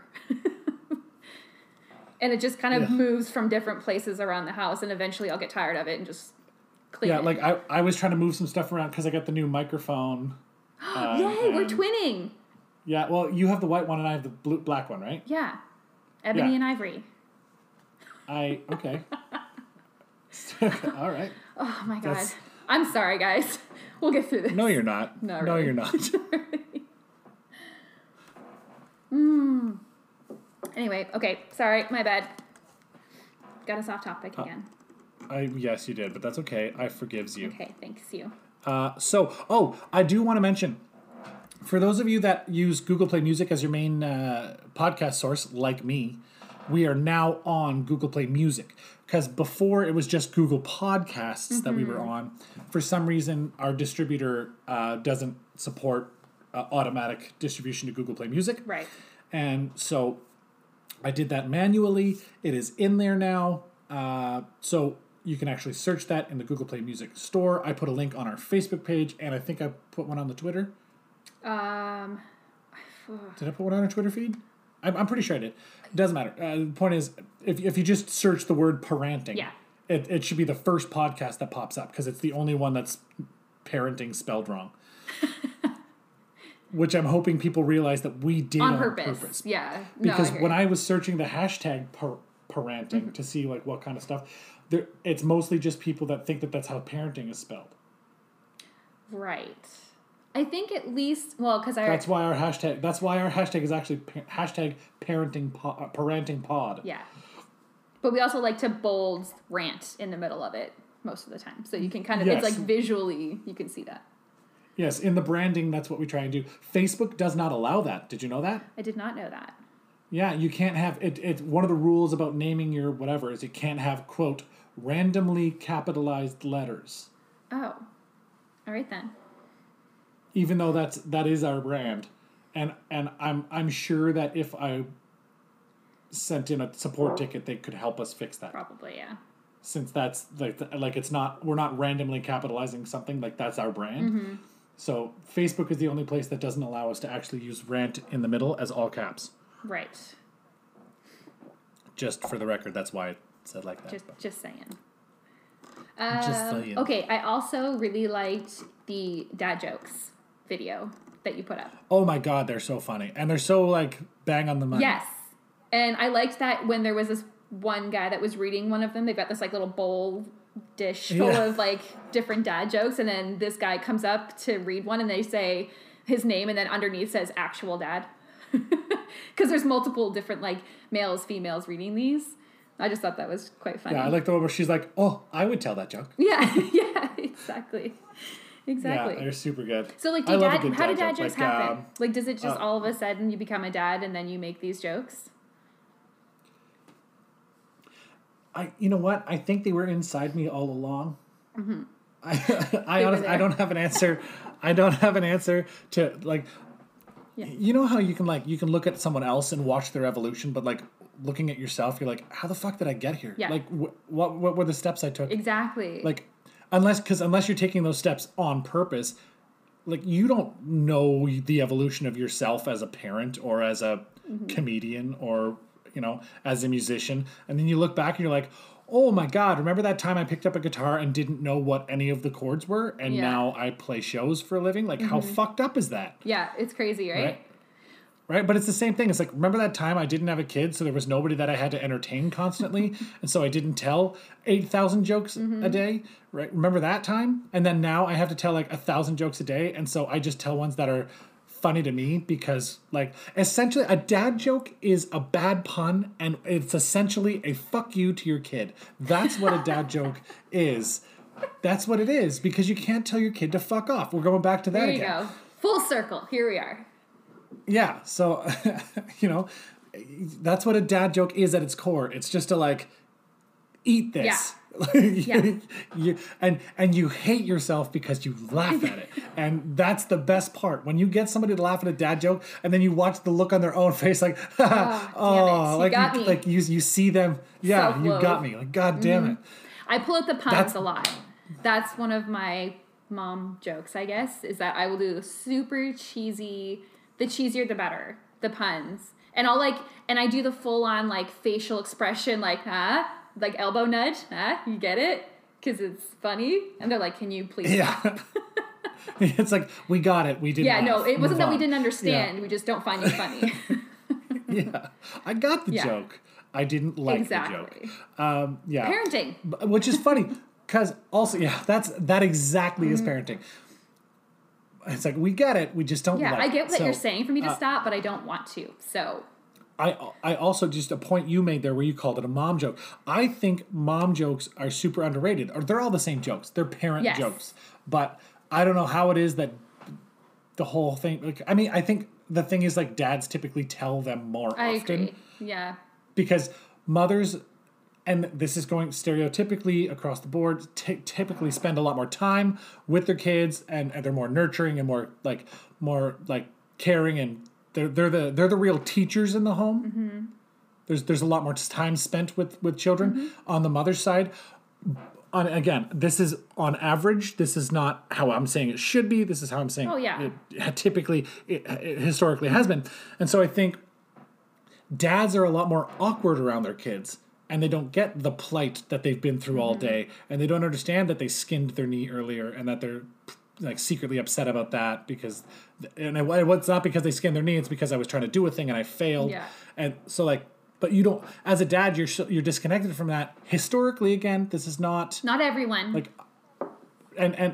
And it just kind of moves from different places around the house, and eventually I'll get tired of it and just clean it. Yeah, like I was trying to move some stuff around because I got the new microphone. Yay, we're twinning. Yeah, well, you have the white one and I have the black one, right? Yeah. Ebony and ivory. Okay. All right. Oh my God. I'm sorry, guys. We'll get through this. No, you're not. No, really. You're not. Anyway, okay. Sorry, my bad. Got us off topic again. Yes, you did, but that's okay. I forgives you. Okay, thanks you. I do want to mention, for those of you that use Google Play Music as your main podcast source, like me, we are now on Google Play Music, because before it was just Google Podcasts that we were on. For some reason, our distributor doesn't support automatic distribution to Google Play Music. Right. And so I did that manually. It is in there now. So you can actually search that in the Google Play Music store. I put a link on our Facebook page, and I think I put one on the Twitter. Did I put one on our Twitter feed? I'm pretty sure I did. It doesn't matter. The point is, if you just search the word parenting, it should be the first podcast that pops up, because it's the only one that's parenting spelled wrong. Which I'm hoping people realize that we did on purpose. Yeah. Because when I was searching the hashtag parenting to see like what kind of stuff, it's mostly just people that think that that's how parenting is spelled. Right. I think at least, well, because that's why our hashtag is actually hashtag parenting pod. Yeah. But we also like to bold rant in the middle of it most of the time. So you can kind of, it's like visually, you can see that. Yes, in the branding, that's what we try and do. Facebook does not allow that. Did you know that? I did not know that. Yeah, you can't have it. One of the rules about naming your whatever is you can't have, quote, randomly capitalized letters. Oh, all right then. Even though that is our brand, and I'm sure that if I sent in a support ticket, they could help us fix that. Probably, yeah. Since that's like it's not, we're not randomly capitalizing something, like that's our brand. Mm-hmm. So Facebook is the only place that doesn't allow us to actually use rant in the middle as all caps. Right. Just for the record, that's why it said like that. Just saying. Just saying. Okay, I also really liked the dad jokes video that you put up. Oh my god, they're so funny. And they're so like bang on the money. Yes. And I liked that when there was this one guy that was reading one of them, they've got this like little bowl dish full of like different dad jokes, and then this guy comes up to read one and they say his name and then underneath says actual dad. Because there's multiple different like males, females reading these. I just thought that was quite funny. Yeah, I like the one where she's like, oh, I would tell that joke. Yeah, yeah, exactly. Yeah, they're super good. So like how do dad jokes happen? Like does it just all of a sudden you become a dad and then you make these jokes? You know what? I think they were inside me all along. Mm-hmm. I honestly, I don't have an answer. I don't have an answer to like. Yeah. You know how you can look at someone else and watch their evolution, but like looking at yourself, you're like, how the fuck did I get here? Yeah. Like, what were the steps I took? Exactly. Like, unless you're taking those steps on purpose, like you don't know the evolution of yourself as a parent or as a comedian or as a musician, and then you look back and you're like, oh my god, remember that time I picked up a guitar and didn't know what any of the chords were, and now I play shows for a living? Like, how fucked up is that? Yeah, it's crazy, right? Right? But it's the same thing. It's like, remember that time I didn't have a kid, so there was nobody that I had to entertain constantly, and so I didn't tell 8,000 jokes a day, right? Remember that time? And then now I have to tell like 1,000 jokes a day, and so I just tell ones that are funny to me because, like, essentially a dad joke is a bad pun, and it's essentially a fuck you to your kid. That's what a dad joke is. That's what it is, because you can't tell your kid to fuck off. We're going back to that again. There you go. Full circle. Here we are. Yeah, so, that's what a dad joke is at its core. It's just to, like, eat this. Yeah. And you hate yourself because you laugh at it. And that's the best part. When you get somebody to laugh at a dad joke and then you watch the look on their own face like, you see them. Yeah, Self-loathe. You got me. Like, God damn it. I pull out the puns a lot. That's one of my mom jokes, I guess, is that I will do super cheesy, the cheesier the better, the puns. And I do the full on like facial expression, like, like elbow nudge, you get it? Because it's funny. And they're like, can you please stop? It's like, we got it. We didn't. Yeah, no, it wasn't that we didn't understand. Yeah. We just don't find you funny. Yeah. I got the joke. I didn't like the joke. Yeah. Parenting. Which is funny. Because also, that exactly is parenting. It's like, we get it. We just don't like it. Yeah, I get what you're saying for me to stop, but I don't want to. So... I also, just a point you made there where you called it a mom joke. I think mom jokes are super underrated. Or they're all the same jokes. They're parent jokes. But I don't know how it is that the whole thing... Like, I mean, I think the thing is, like, dads typically tell them more often. I agree. Yeah. Because mothers, and this is going stereotypically across the board, typically spend a lot more time with their kids, and they're more nurturing and more caring, and they're the real teachers in the home. There's a lot more time spent with children on the mother's side. Again, this is on average. This is not how I'm saying it should be. This is how I'm saying it typically, it historically has been. And so I think dads are a lot more awkward around their kids, and they don't get the plight that they've been through all day, and they don't understand that they skinned their knee earlier, and that they're like secretly upset about that because, and it's not because they skinned their knee, it's because I was trying to do a thing and I failed. Yeah. And so like, but you don't, as a dad, you're disconnected from that. Historically, again, this is not everyone. Like, and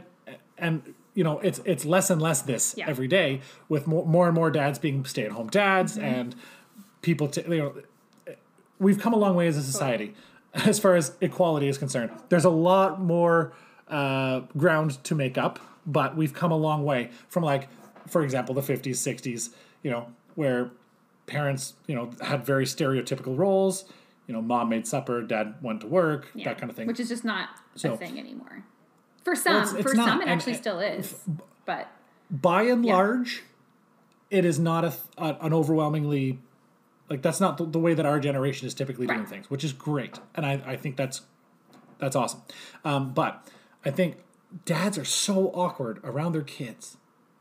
it's less and less this every day, with more and more dads being stay-at-home dads, and people we've come a long way as a society as far as equality is concerned. There's a lot more ground to make up, but we've come a long way from, like, for example, the 50s, 60s, where parents, had very stereotypical roles. Mom made supper, dad went to work, that kind of thing. Which is just not a thing anymore. For some, Well, it's not. it actually still is. But by and large, it is not an overwhelmingly, that's not the way that our generation is typically doing things, which is great. And I think that's awesome. But I think dads are so awkward around their kids.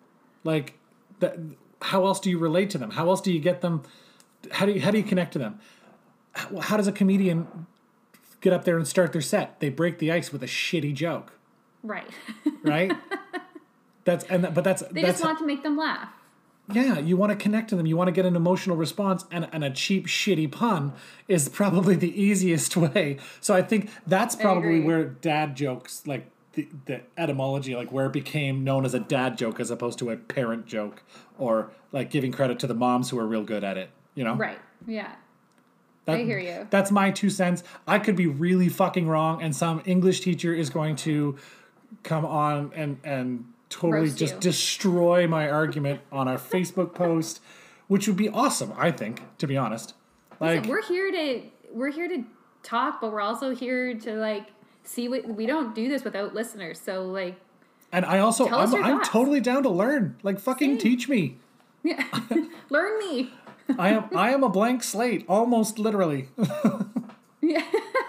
How else do you relate to them? How else do you get them? How do you connect to them? How does a comedian get up there and start their set? They break the ice with a shitty joke. Right. Right? They just want to make them laugh. Yeah, you want to connect to them. You want to get an emotional response, and a cheap, shitty pun is probably the easiest way. So I think that's probably where dad jokes, the etymology, where it became known as a dad joke as opposed to a parent joke, or giving credit to the moms who are real good at it. Right. Yeah. I hear you. That's my 2 cents. I could be really fucking wrong, and some English teacher is going to come on and totally just destroy my argument on our Facebook post, which would be awesome, I think, to be honest. Listen, we're here to talk, but we're also here to see what we don't do this without listeners. So and I'm totally down to learn. Fucking teach me. Yeah. Learn me. I am a blank slate, almost literally. Yeah.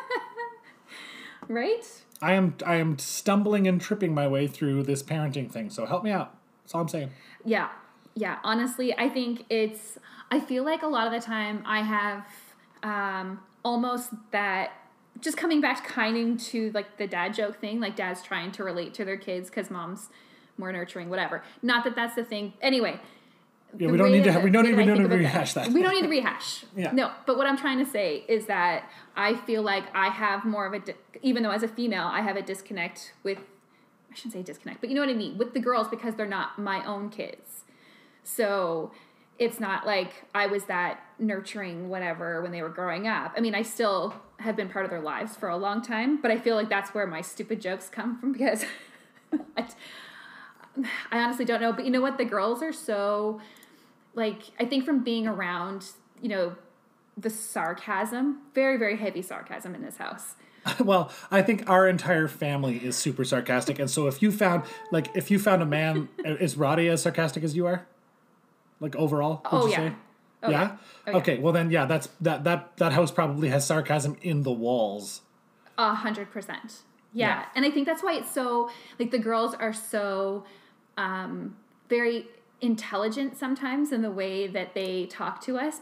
Right? I am stumbling and tripping my way through this parenting thing, so help me out. That's all I'm saying. Yeah. Yeah. Honestly, I think I feel like a lot of the time I have almost that, just coming back kind of to the dad joke thing, dads trying to relate to their kids because mom's more nurturing, whatever. Not that that's the thing. Anyway. Yeah, we don't need to rehash that. We don't need to rehash. Yeah. No, but what I'm trying to say is that I feel like I have more of even though as a female, I have a disconnect with, I shouldn't say disconnect, but you know what I mean, with the girls because they're not my own kids. So it's not like I was that nurturing whatever when they were growing up. I mean, I still have been part of their lives for a long time, but I feel like that's where my stupid jokes come from because I honestly don't know. But you know what? The girls are so... I think from being around, the sarcasm, very, very heavy sarcasm in this house. Well, I think our entire family is super sarcastic. And so if you found a man, is Roddy as sarcastic as you are? Overall? Would you say? Oh, yeah? Oh, okay, well then, yeah, that house probably has sarcasm in the walls. 100%. Yeah. And I think that's why it's so, the girls are so very intelligent sometimes in the way that they talk to us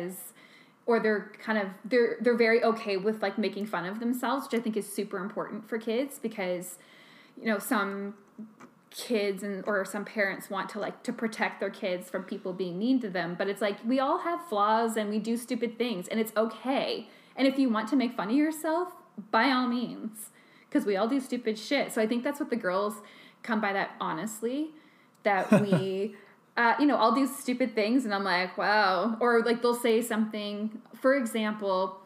or they're they're very okay with making fun of themselves, which I think is super important for kids because, some kids or some parents want to protect their kids from people being mean to them. But it's we all have flaws and we do stupid things and it's okay. And if you want to make fun of yourself, by all means, because we all do stupid shit. So I think that's what the girls come by, that honestly, that we... I'll do stupid things and I'm like, wow. Or they'll say something, for example,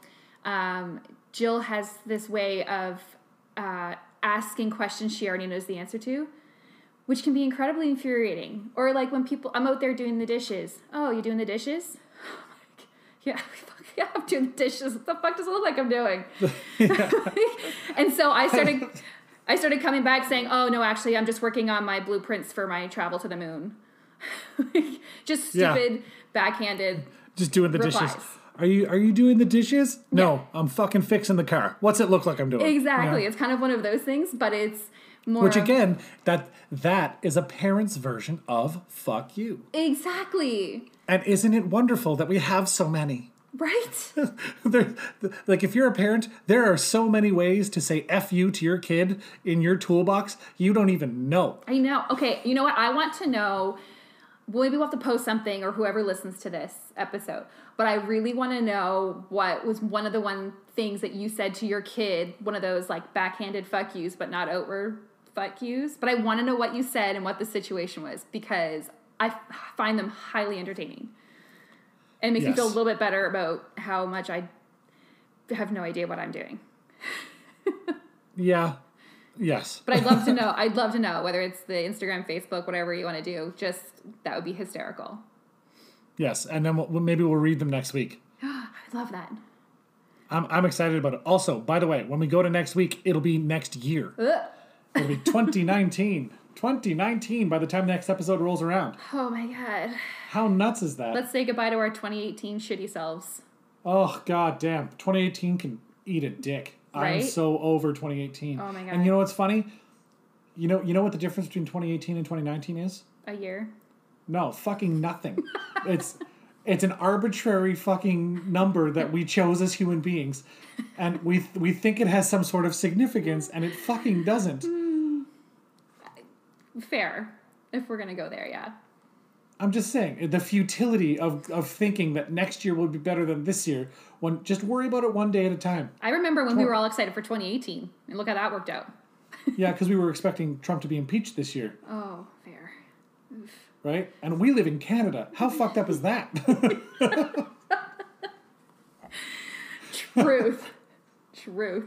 Jill has this way of asking questions she already knows the answer to, which can be incredibly infuriating. Or when I'm out there doing the dishes. Oh, you doing the dishes? Yeah, I'm doing the dishes. What the fuck does it look like I'm doing? And so I started coming back saying, oh no, actually I'm just working on my blueprints for my travel to the moon. Just stupid, backhanded. Just doing the replies. dishes. Are you doing the dishes? No, I'm fucking fixing the car. What's it look like I'm doing? Exactly. It's kind of one of those things, but it's more. Which again, that is a parent's version of fuck you. Exactly. And isn't it wonderful that we have so many? Right. If you're a parent, there are so many ways to say F you to your kid in your toolbox. You don't even know. I know. Okay. You know what? I want to know. Maybe we'll have to post something or whoever listens to this episode. But I really want to know what was one of the things that you said to your kid, one of those backhanded fuck yous, but not outward fuck yous. But I want to know what you said and what the situation was because I find them highly entertaining. And it makes me feel a little bit better about how much I have no idea what I'm doing. Yeah. Yes. But I'd love to know. I'd love to know whether it's the Instagram, Facebook, whatever you want to do. Just that would be hysterical. Yes, and then maybe we'll read them next week. I love that. I'm excited about it. Also, by the way, when we go to next week, it'll be next year. It'll be 2019. 2019 by the time the next episode rolls around. Oh my God. How nuts is that? Let's say goodbye to our 2018 shitty selves. Oh, god damn. 2018 can eat a dick. Right? I'm so over 2018. Oh my God. And you know what's funny? You know what the difference between 2018 and 2019 is? A year. No, fucking nothing. It's an arbitrary fucking number that we chose as human beings. And we think it has some sort of significance, and it fucking doesn't. Fair. If we're going to go there, yeah. I'm just saying, the futility of thinking that next year will be better than this year, when just worry about it one day at a time. I remember when we were all excited for 2018, and look how that worked out. Yeah, because we were expecting Trump to be impeached this year. Oh, fair. Oof. Right? And we live in Canada. How fucked up is that? Truth. Truth.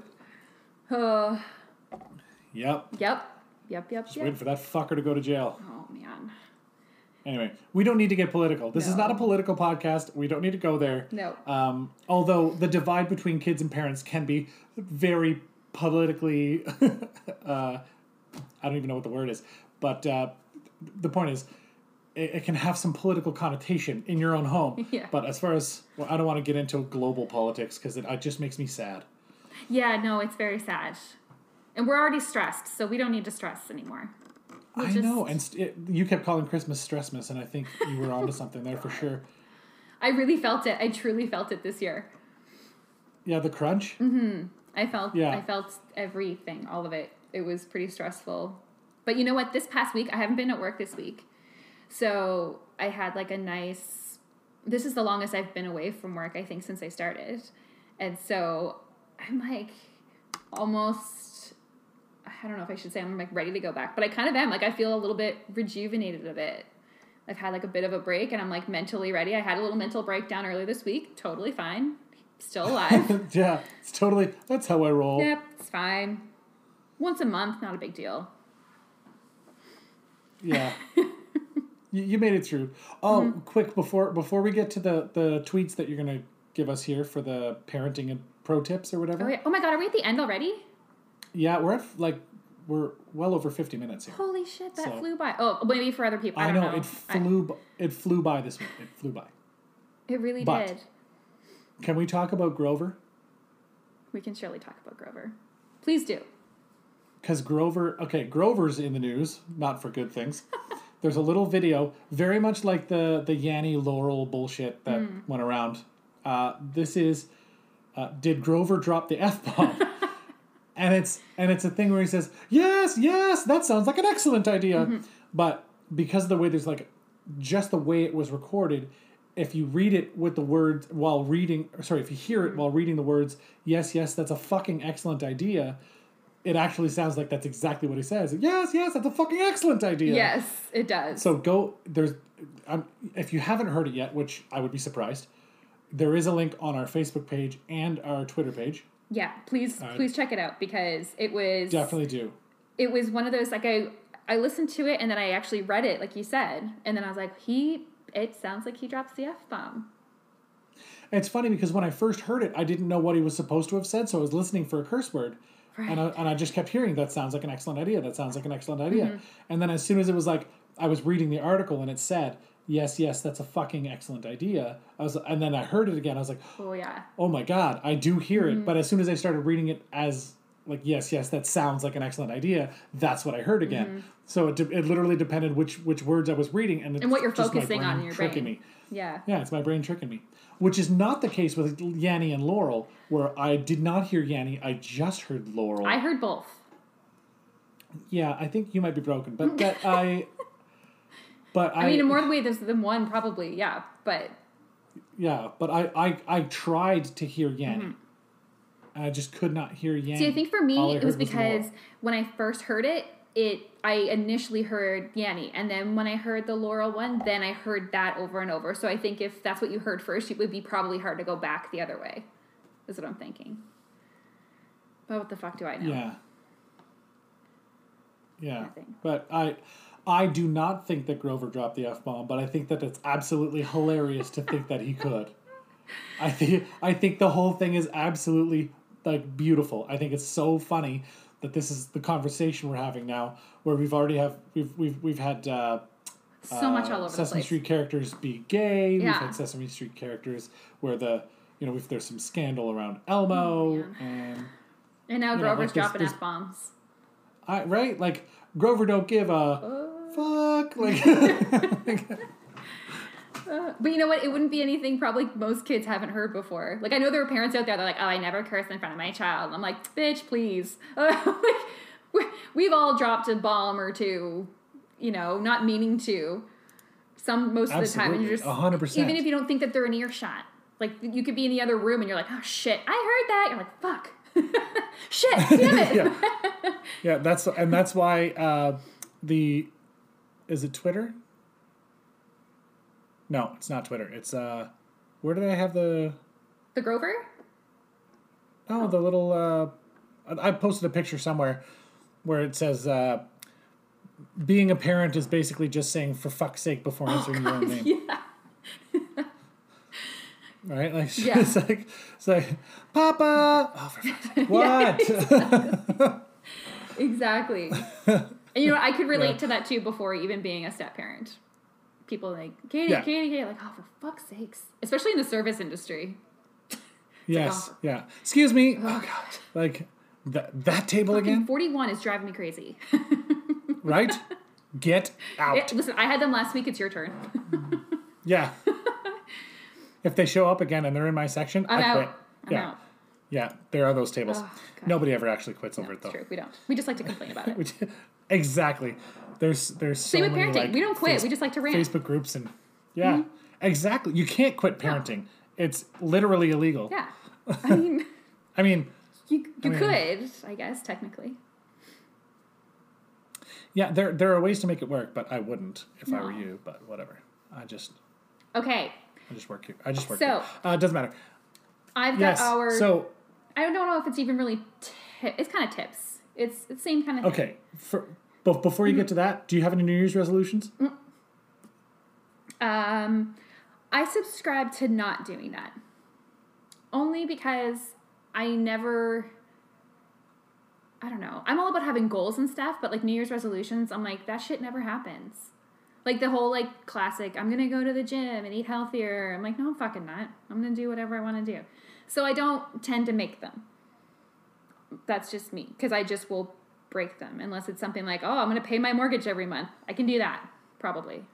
Yep. Yep. Just waiting for that fucker to go to jail. Oh, man. Anyway, we don't need to get political. This is not a political podcast. We don't need to go there. No. Although the divide between kids and parents can be very politically... I don't even know what the word is. But the point is, it can have some political connotation in your own home. Yeah. But as far as... Well, I don't want to get into global politics because it just makes me sad. Yeah, no, it's very sad. And we're already stressed, so we don't need to stress anymore. I know, and you kept calling Christmas Stressmas, and I think you were onto something there for sure. I really felt it. I truly felt it this year. Yeah, the crunch? Mm-hmm. I felt everything, all of it. It was pretty stressful. But you know what? This past week, I haven't been at work this week. So I had like a nice... This is the longest I've been away from work, I think, since I started. And so I'm like almost... I don't know if I should say I'm like ready to go back, but I kind of am. Like I feel a little bit rejuvenated a bit. I've had like a bit of a break and I'm like mentally ready. I had a little mental breakdown earlier this week. Totally fine. Still alive. Yeah, it's totally, that's how I roll. Yep, it's fine. Once a month, not a big deal. Yeah. You made it through. Oh, quick, before we get to the tweets that you're going to give us here for the parenting and pro tips or whatever. Oh, yeah. Oh my God, are we at the end already? Yeah, we're well over 50 minutes here. Holy shit, that flew by. Oh, maybe for other people. I don't know. It flew by this week. It flew by. It really did. Can we talk about Grover? We can surely talk about Grover. Please do. Because Grover's in the news, not for good things. There's a little video, very much like the Yanny Laurel bullshit that went around. This is, did Grover drop the F-bomb? And it's a thing where he says, yes, that sounds like an excellent idea. Mm-hmm. But because of the way just the way it was recorded, if you read it with the words if you hear it while reading the words, yes, that's a fucking excellent idea, it actually sounds like that's exactly what he says. Yes, that's a fucking excellent idea. Yes, it does. So if you haven't heard it yet, which I would be surprised, there is a link on our Facebook page and our Twitter page. Yeah, please check it out because it was... Definitely do. It was one of those, like, I listened to it and then I actually read it, like you said, and then I was like, it sounds like he drops the F-bomb. It's funny because when I first heard it, I didn't know what he was supposed to have said, so I was listening for a curse word. Right. And I just kept hearing, that sounds like an excellent idea, that sounds like an excellent idea. Mm-hmm. And then as soon as it was like, I was reading the article and it said... Yes, that's a fucking excellent idea. And then I heard it again. I was like, oh yeah, oh my God, I do hear it. But as soon as I started reading it as like, yes, that sounds like an excellent idea, that's what I heard again. Mm-hmm. So it literally depended which words I was reading and what you're focusing on in your brain. Me. Yeah, it's my brain tricking me. Which is not the case with Yanny and Laurel, where I did not hear Yanny. I just heard Laurel. I heard both. Yeah, I think you might be broken, but that But I mean, in more ways than one, probably, yeah. But I tried to hear Yanny. Mm-hmm. And I just could not hear Yanny. See, I think for me, it was because when I first heard it, I initially heard Yanny. And then when I heard the Laurel one, then I heard that over and over. So I think if that's what you heard first, it would be probably hard to go back the other way, is what I'm thinking. But what the fuck do I know? Yeah. But I do not think that Grover dropped the F-bomb, but I think that it's absolutely hilarious to think that he could. I think the whole thing is absolutely like beautiful. I think it's so funny that this is the conversation we're having now, where we've had so much all over Sesame the place. Street characters be gay. Yeah. We've had Sesame Street characters where there's some scandal around Elmo and now Grover's dropping F-bombs. Right? Like, Grover don't give a fuck. Like, but you know what? It wouldn't be anything probably most kids haven't heard before. Like, I know there are parents out there that are like, oh, I never curse in front of my child. And I'm like, bitch, please. We've all dropped a bomb or two, not meaning to. Most of the time. And you're just, 100%. even if you don't think that they're in earshot. Like, you could be in the other room and you're like, oh, shit, I heard that. You're like, fuck. Shit, damn it. Yeah, that's why is it Twitter? No, it's not Twitter. It's where did I have the Grover? Oh, the little I posted a picture somewhere where it says being a parent is basically just saying for fuck's sake before answering your own name. Yeah. Right? Like, Yeah. it's like, Papa! Oh, for fuck's sake. What? Yeah, exactly. And I could relate to that too before even being a step parent. People like, Katie, like, oh, for fuck's sakes. Especially in the service industry. Yes, like, yeah. Excuse me. Oh, God. Like, that table again? 41 is driving me crazy. Right? Get out. Yeah, listen, I had them last week. It's your turn. Yeah. If they show up again and they're in my section, I quit. I'm out. Yeah, there are those tables. Oh, nobody ever actually quits over it, though. True, we don't. We just like to complain about it. Exactly. There's so Same with many, parenting. like, We don't quit. We just like to rant. Facebook groups and exactly. You can't quit parenting. No. It's literally illegal. Yeah. I mean, you could, I guess, technically. Yeah, there are ways to make it work, but I wouldn't if I were you. But whatever. I just work here. So it doesn't matter. I've got So I don't know if it's even really. It's kind of tips. It's the same kind of. Okay. But before you get to that, do you have any New Year's resolutions? I subscribe to not doing that. Only because I don't know. I'm all about having goals and stuff, but like New Year's resolutions, I'm like, that shit never happens. Like the whole like classic, I'm going to go to the gym and eat healthier. I'm like, no, I'm fucking not. I'm going to do whatever I want to do. So I don't tend to make them. That's just me. Because I just will break them. Unless it's something like, oh, I'm going to pay my mortgage every month. I can do that. Probably.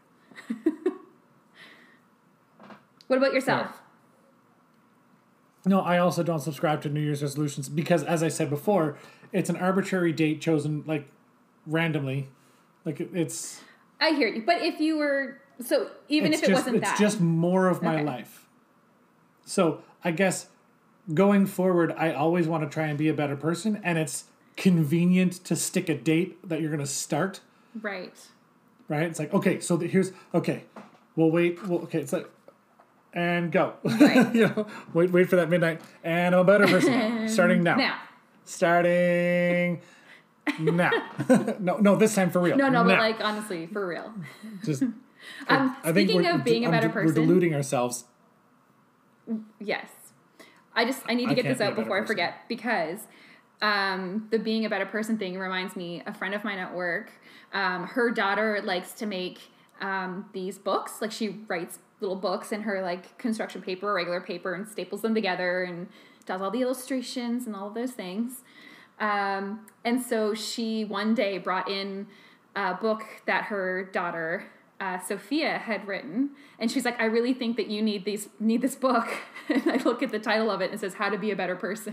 What about yourself? Fair. No, I also don't subscribe to New Year's resolutions because, as I said before, it's an arbitrary date chosen like randomly. Like it's. I hear you, but if you were if it wasn't that, it's just more of my life. So I guess going forward, I always want to try and be a better person, and it's convenient to stick a date that you're going to start. Right. Right. It's like we'll wait. It's like. And go. Right. Wait for that midnight. And I'm a better person. Starting now. Starting now. No, this time for real. No, now. but like honestly, for real. Just. Speaking of being a better person, we're deluding ourselves. Yes, I need to get this out before I forget because the being a better person thing reminds me. A friend of mine at work, her daughter likes to make these books. Like she writes little books in her like construction paper or regular paper and staples them together and does all the illustrations and all of those things. And so she one day brought in a book that her daughter, Sophia, had written. And she's like, I really think that you need this book. And I look at the title of it and it says, How to Be a Better Person.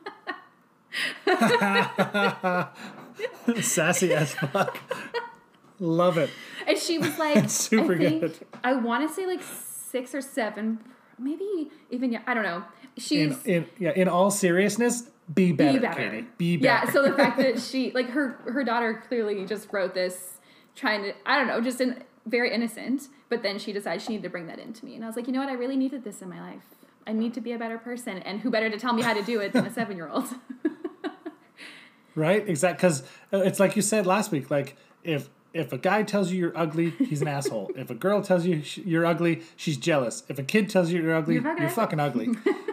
Sassy as fuck. Love it. And she was like, super good. I want to say like 6 or 7, maybe even, I don't know. She's in all seriousness, be better, Katie. Be better. Yeah, so the fact that she, like her daughter clearly just wrote this trying to, I don't know, just very innocent, but then she decided she needed to bring that into me. And I was like, you know what? I really needed this in my life. I need to be a better person. And who better to tell me how to do it than a 7-year-old? Right? Exactly. Because it's like you said last week, like if If a guy tells you you're ugly, he's an asshole. If a girl tells you you're ugly, she's jealous. If a kid tells you you're ugly, you're fucking ugly.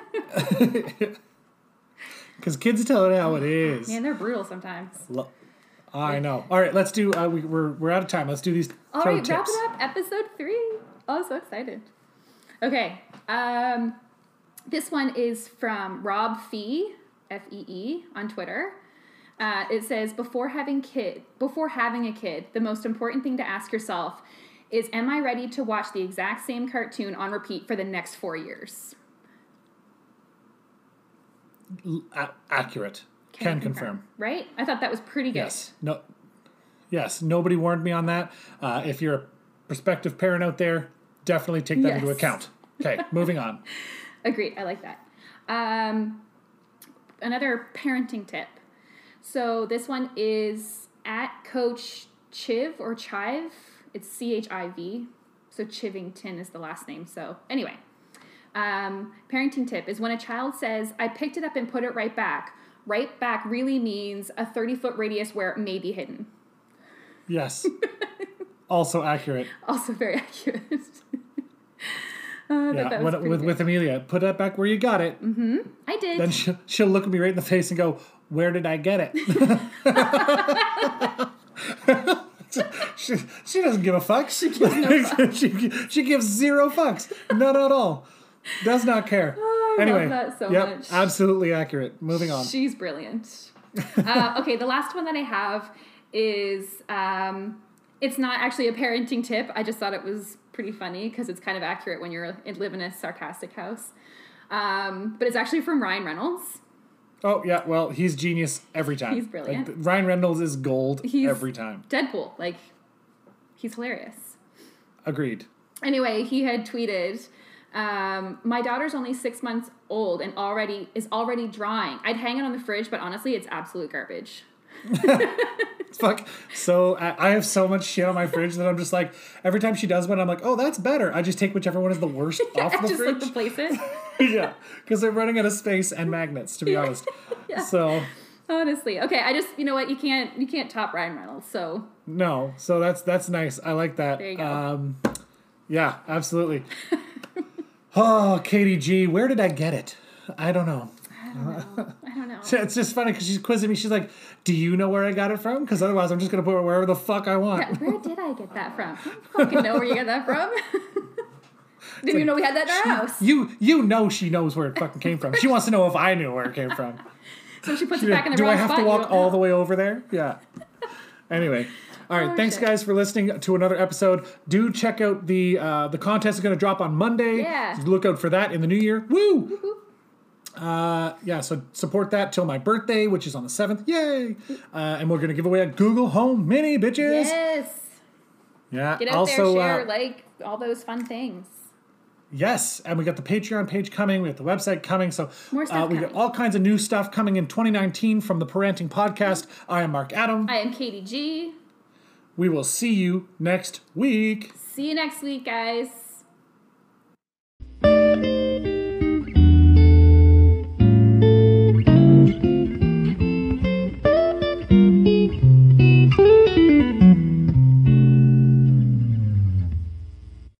Because kids tell it how it is. Man, they're brutal sometimes. I know. All right, let's do. We're out of time. Let's do these. All pro right, tips. wrap it up. Episode 3. Oh, so excited. Okay. This one is from Rob Fee, Fee, on Twitter. It says, before having a kid, the most important thing to ask yourself is, am I ready to watch the exact same cartoon on repeat for the next 4 years? Accurate. Can confirm. Right? I thought that was pretty good. Yes. No. Yes. Nobody warned me on that. If you're a prospective parent out there, definitely take that into account. Okay, moving on. Agreed. I like that. Another parenting tip. So this one is at Coach Chiv or Chive. It's Chiv. So Chivington is the last name. So anyway, parenting tip is when a child says, I picked it up and put it right back. Right back really means a 30-foot radius where it may be hidden. Yes. Also accurate. Also very accurate. With Amelia, put that back where you got it. Mm-hmm. I did. Then she'll look at me right in the face and go, where did I get it? she doesn't give a fuck. She gives no fucks. she gives zero fucks. None at all. Does not care. Oh, I love that so much. Absolutely accurate. Moving on. She's brilliant. Okay, the last one that I have is, it's not actually a parenting tip. I just thought it was pretty funny because it's kind of accurate when you live in a sarcastic house. But it's actually from Ryan Reynolds. Oh, yeah. Well, he's genius every time. He's brilliant. Like, Ryan Reynolds is gold every time. Deadpool. Like, he's hilarious. Agreed. Anyway, he had tweeted, my daughter's only 6 months old and is already drying. I'd hang it on the fridge, but honestly, it's absolute garbage. Fuck. So I have so much shit on my fridge that I'm just like, every time she does one, I'm like, oh, that's better. I just take whichever one is the worst off the just fridge. Just like to place it. Yeah, because they're running out of space and magnets, to be honest. Yeah. So honestly, okay. I just, you know what, you can't top Ryan Reynolds. So no, so that's nice. I like that. There you go. Yeah, absolutely. Oh, Katie G, where did I get it? I don't know. I don't know. It's just funny because she's quizzing me. She's like, do you know where I got it from? Because otherwise I'm just going to put it wherever the fuck I want. Yeah, where did I get that from? I don't fucking know where you got that from. Didn't you know we had that in our house? You know she knows where it fucking came from. She wants to know if I knew where it came from. So she puts it back in the Do wrong I have spot, to walk all the way over there? Yeah. Anyway. All right, thanks guys for listening to another episode. Do check out the contest is going to drop on Monday. Yeah. Look out for that in the new year. Woo! So support that till my birthday, which is on the 7th. Yay! And we're going to give away a Google Home Mini, bitches. Yes. Yeah. Get out there, share, like, all those fun things. Yes, and we got the Patreon page coming. We got the website coming. So more stuff we got all kinds of new stuff coming in 2019 from the Parenting Podcast. I am Mark Adam. I am Katie G. We will see you next week. See you next week, guys.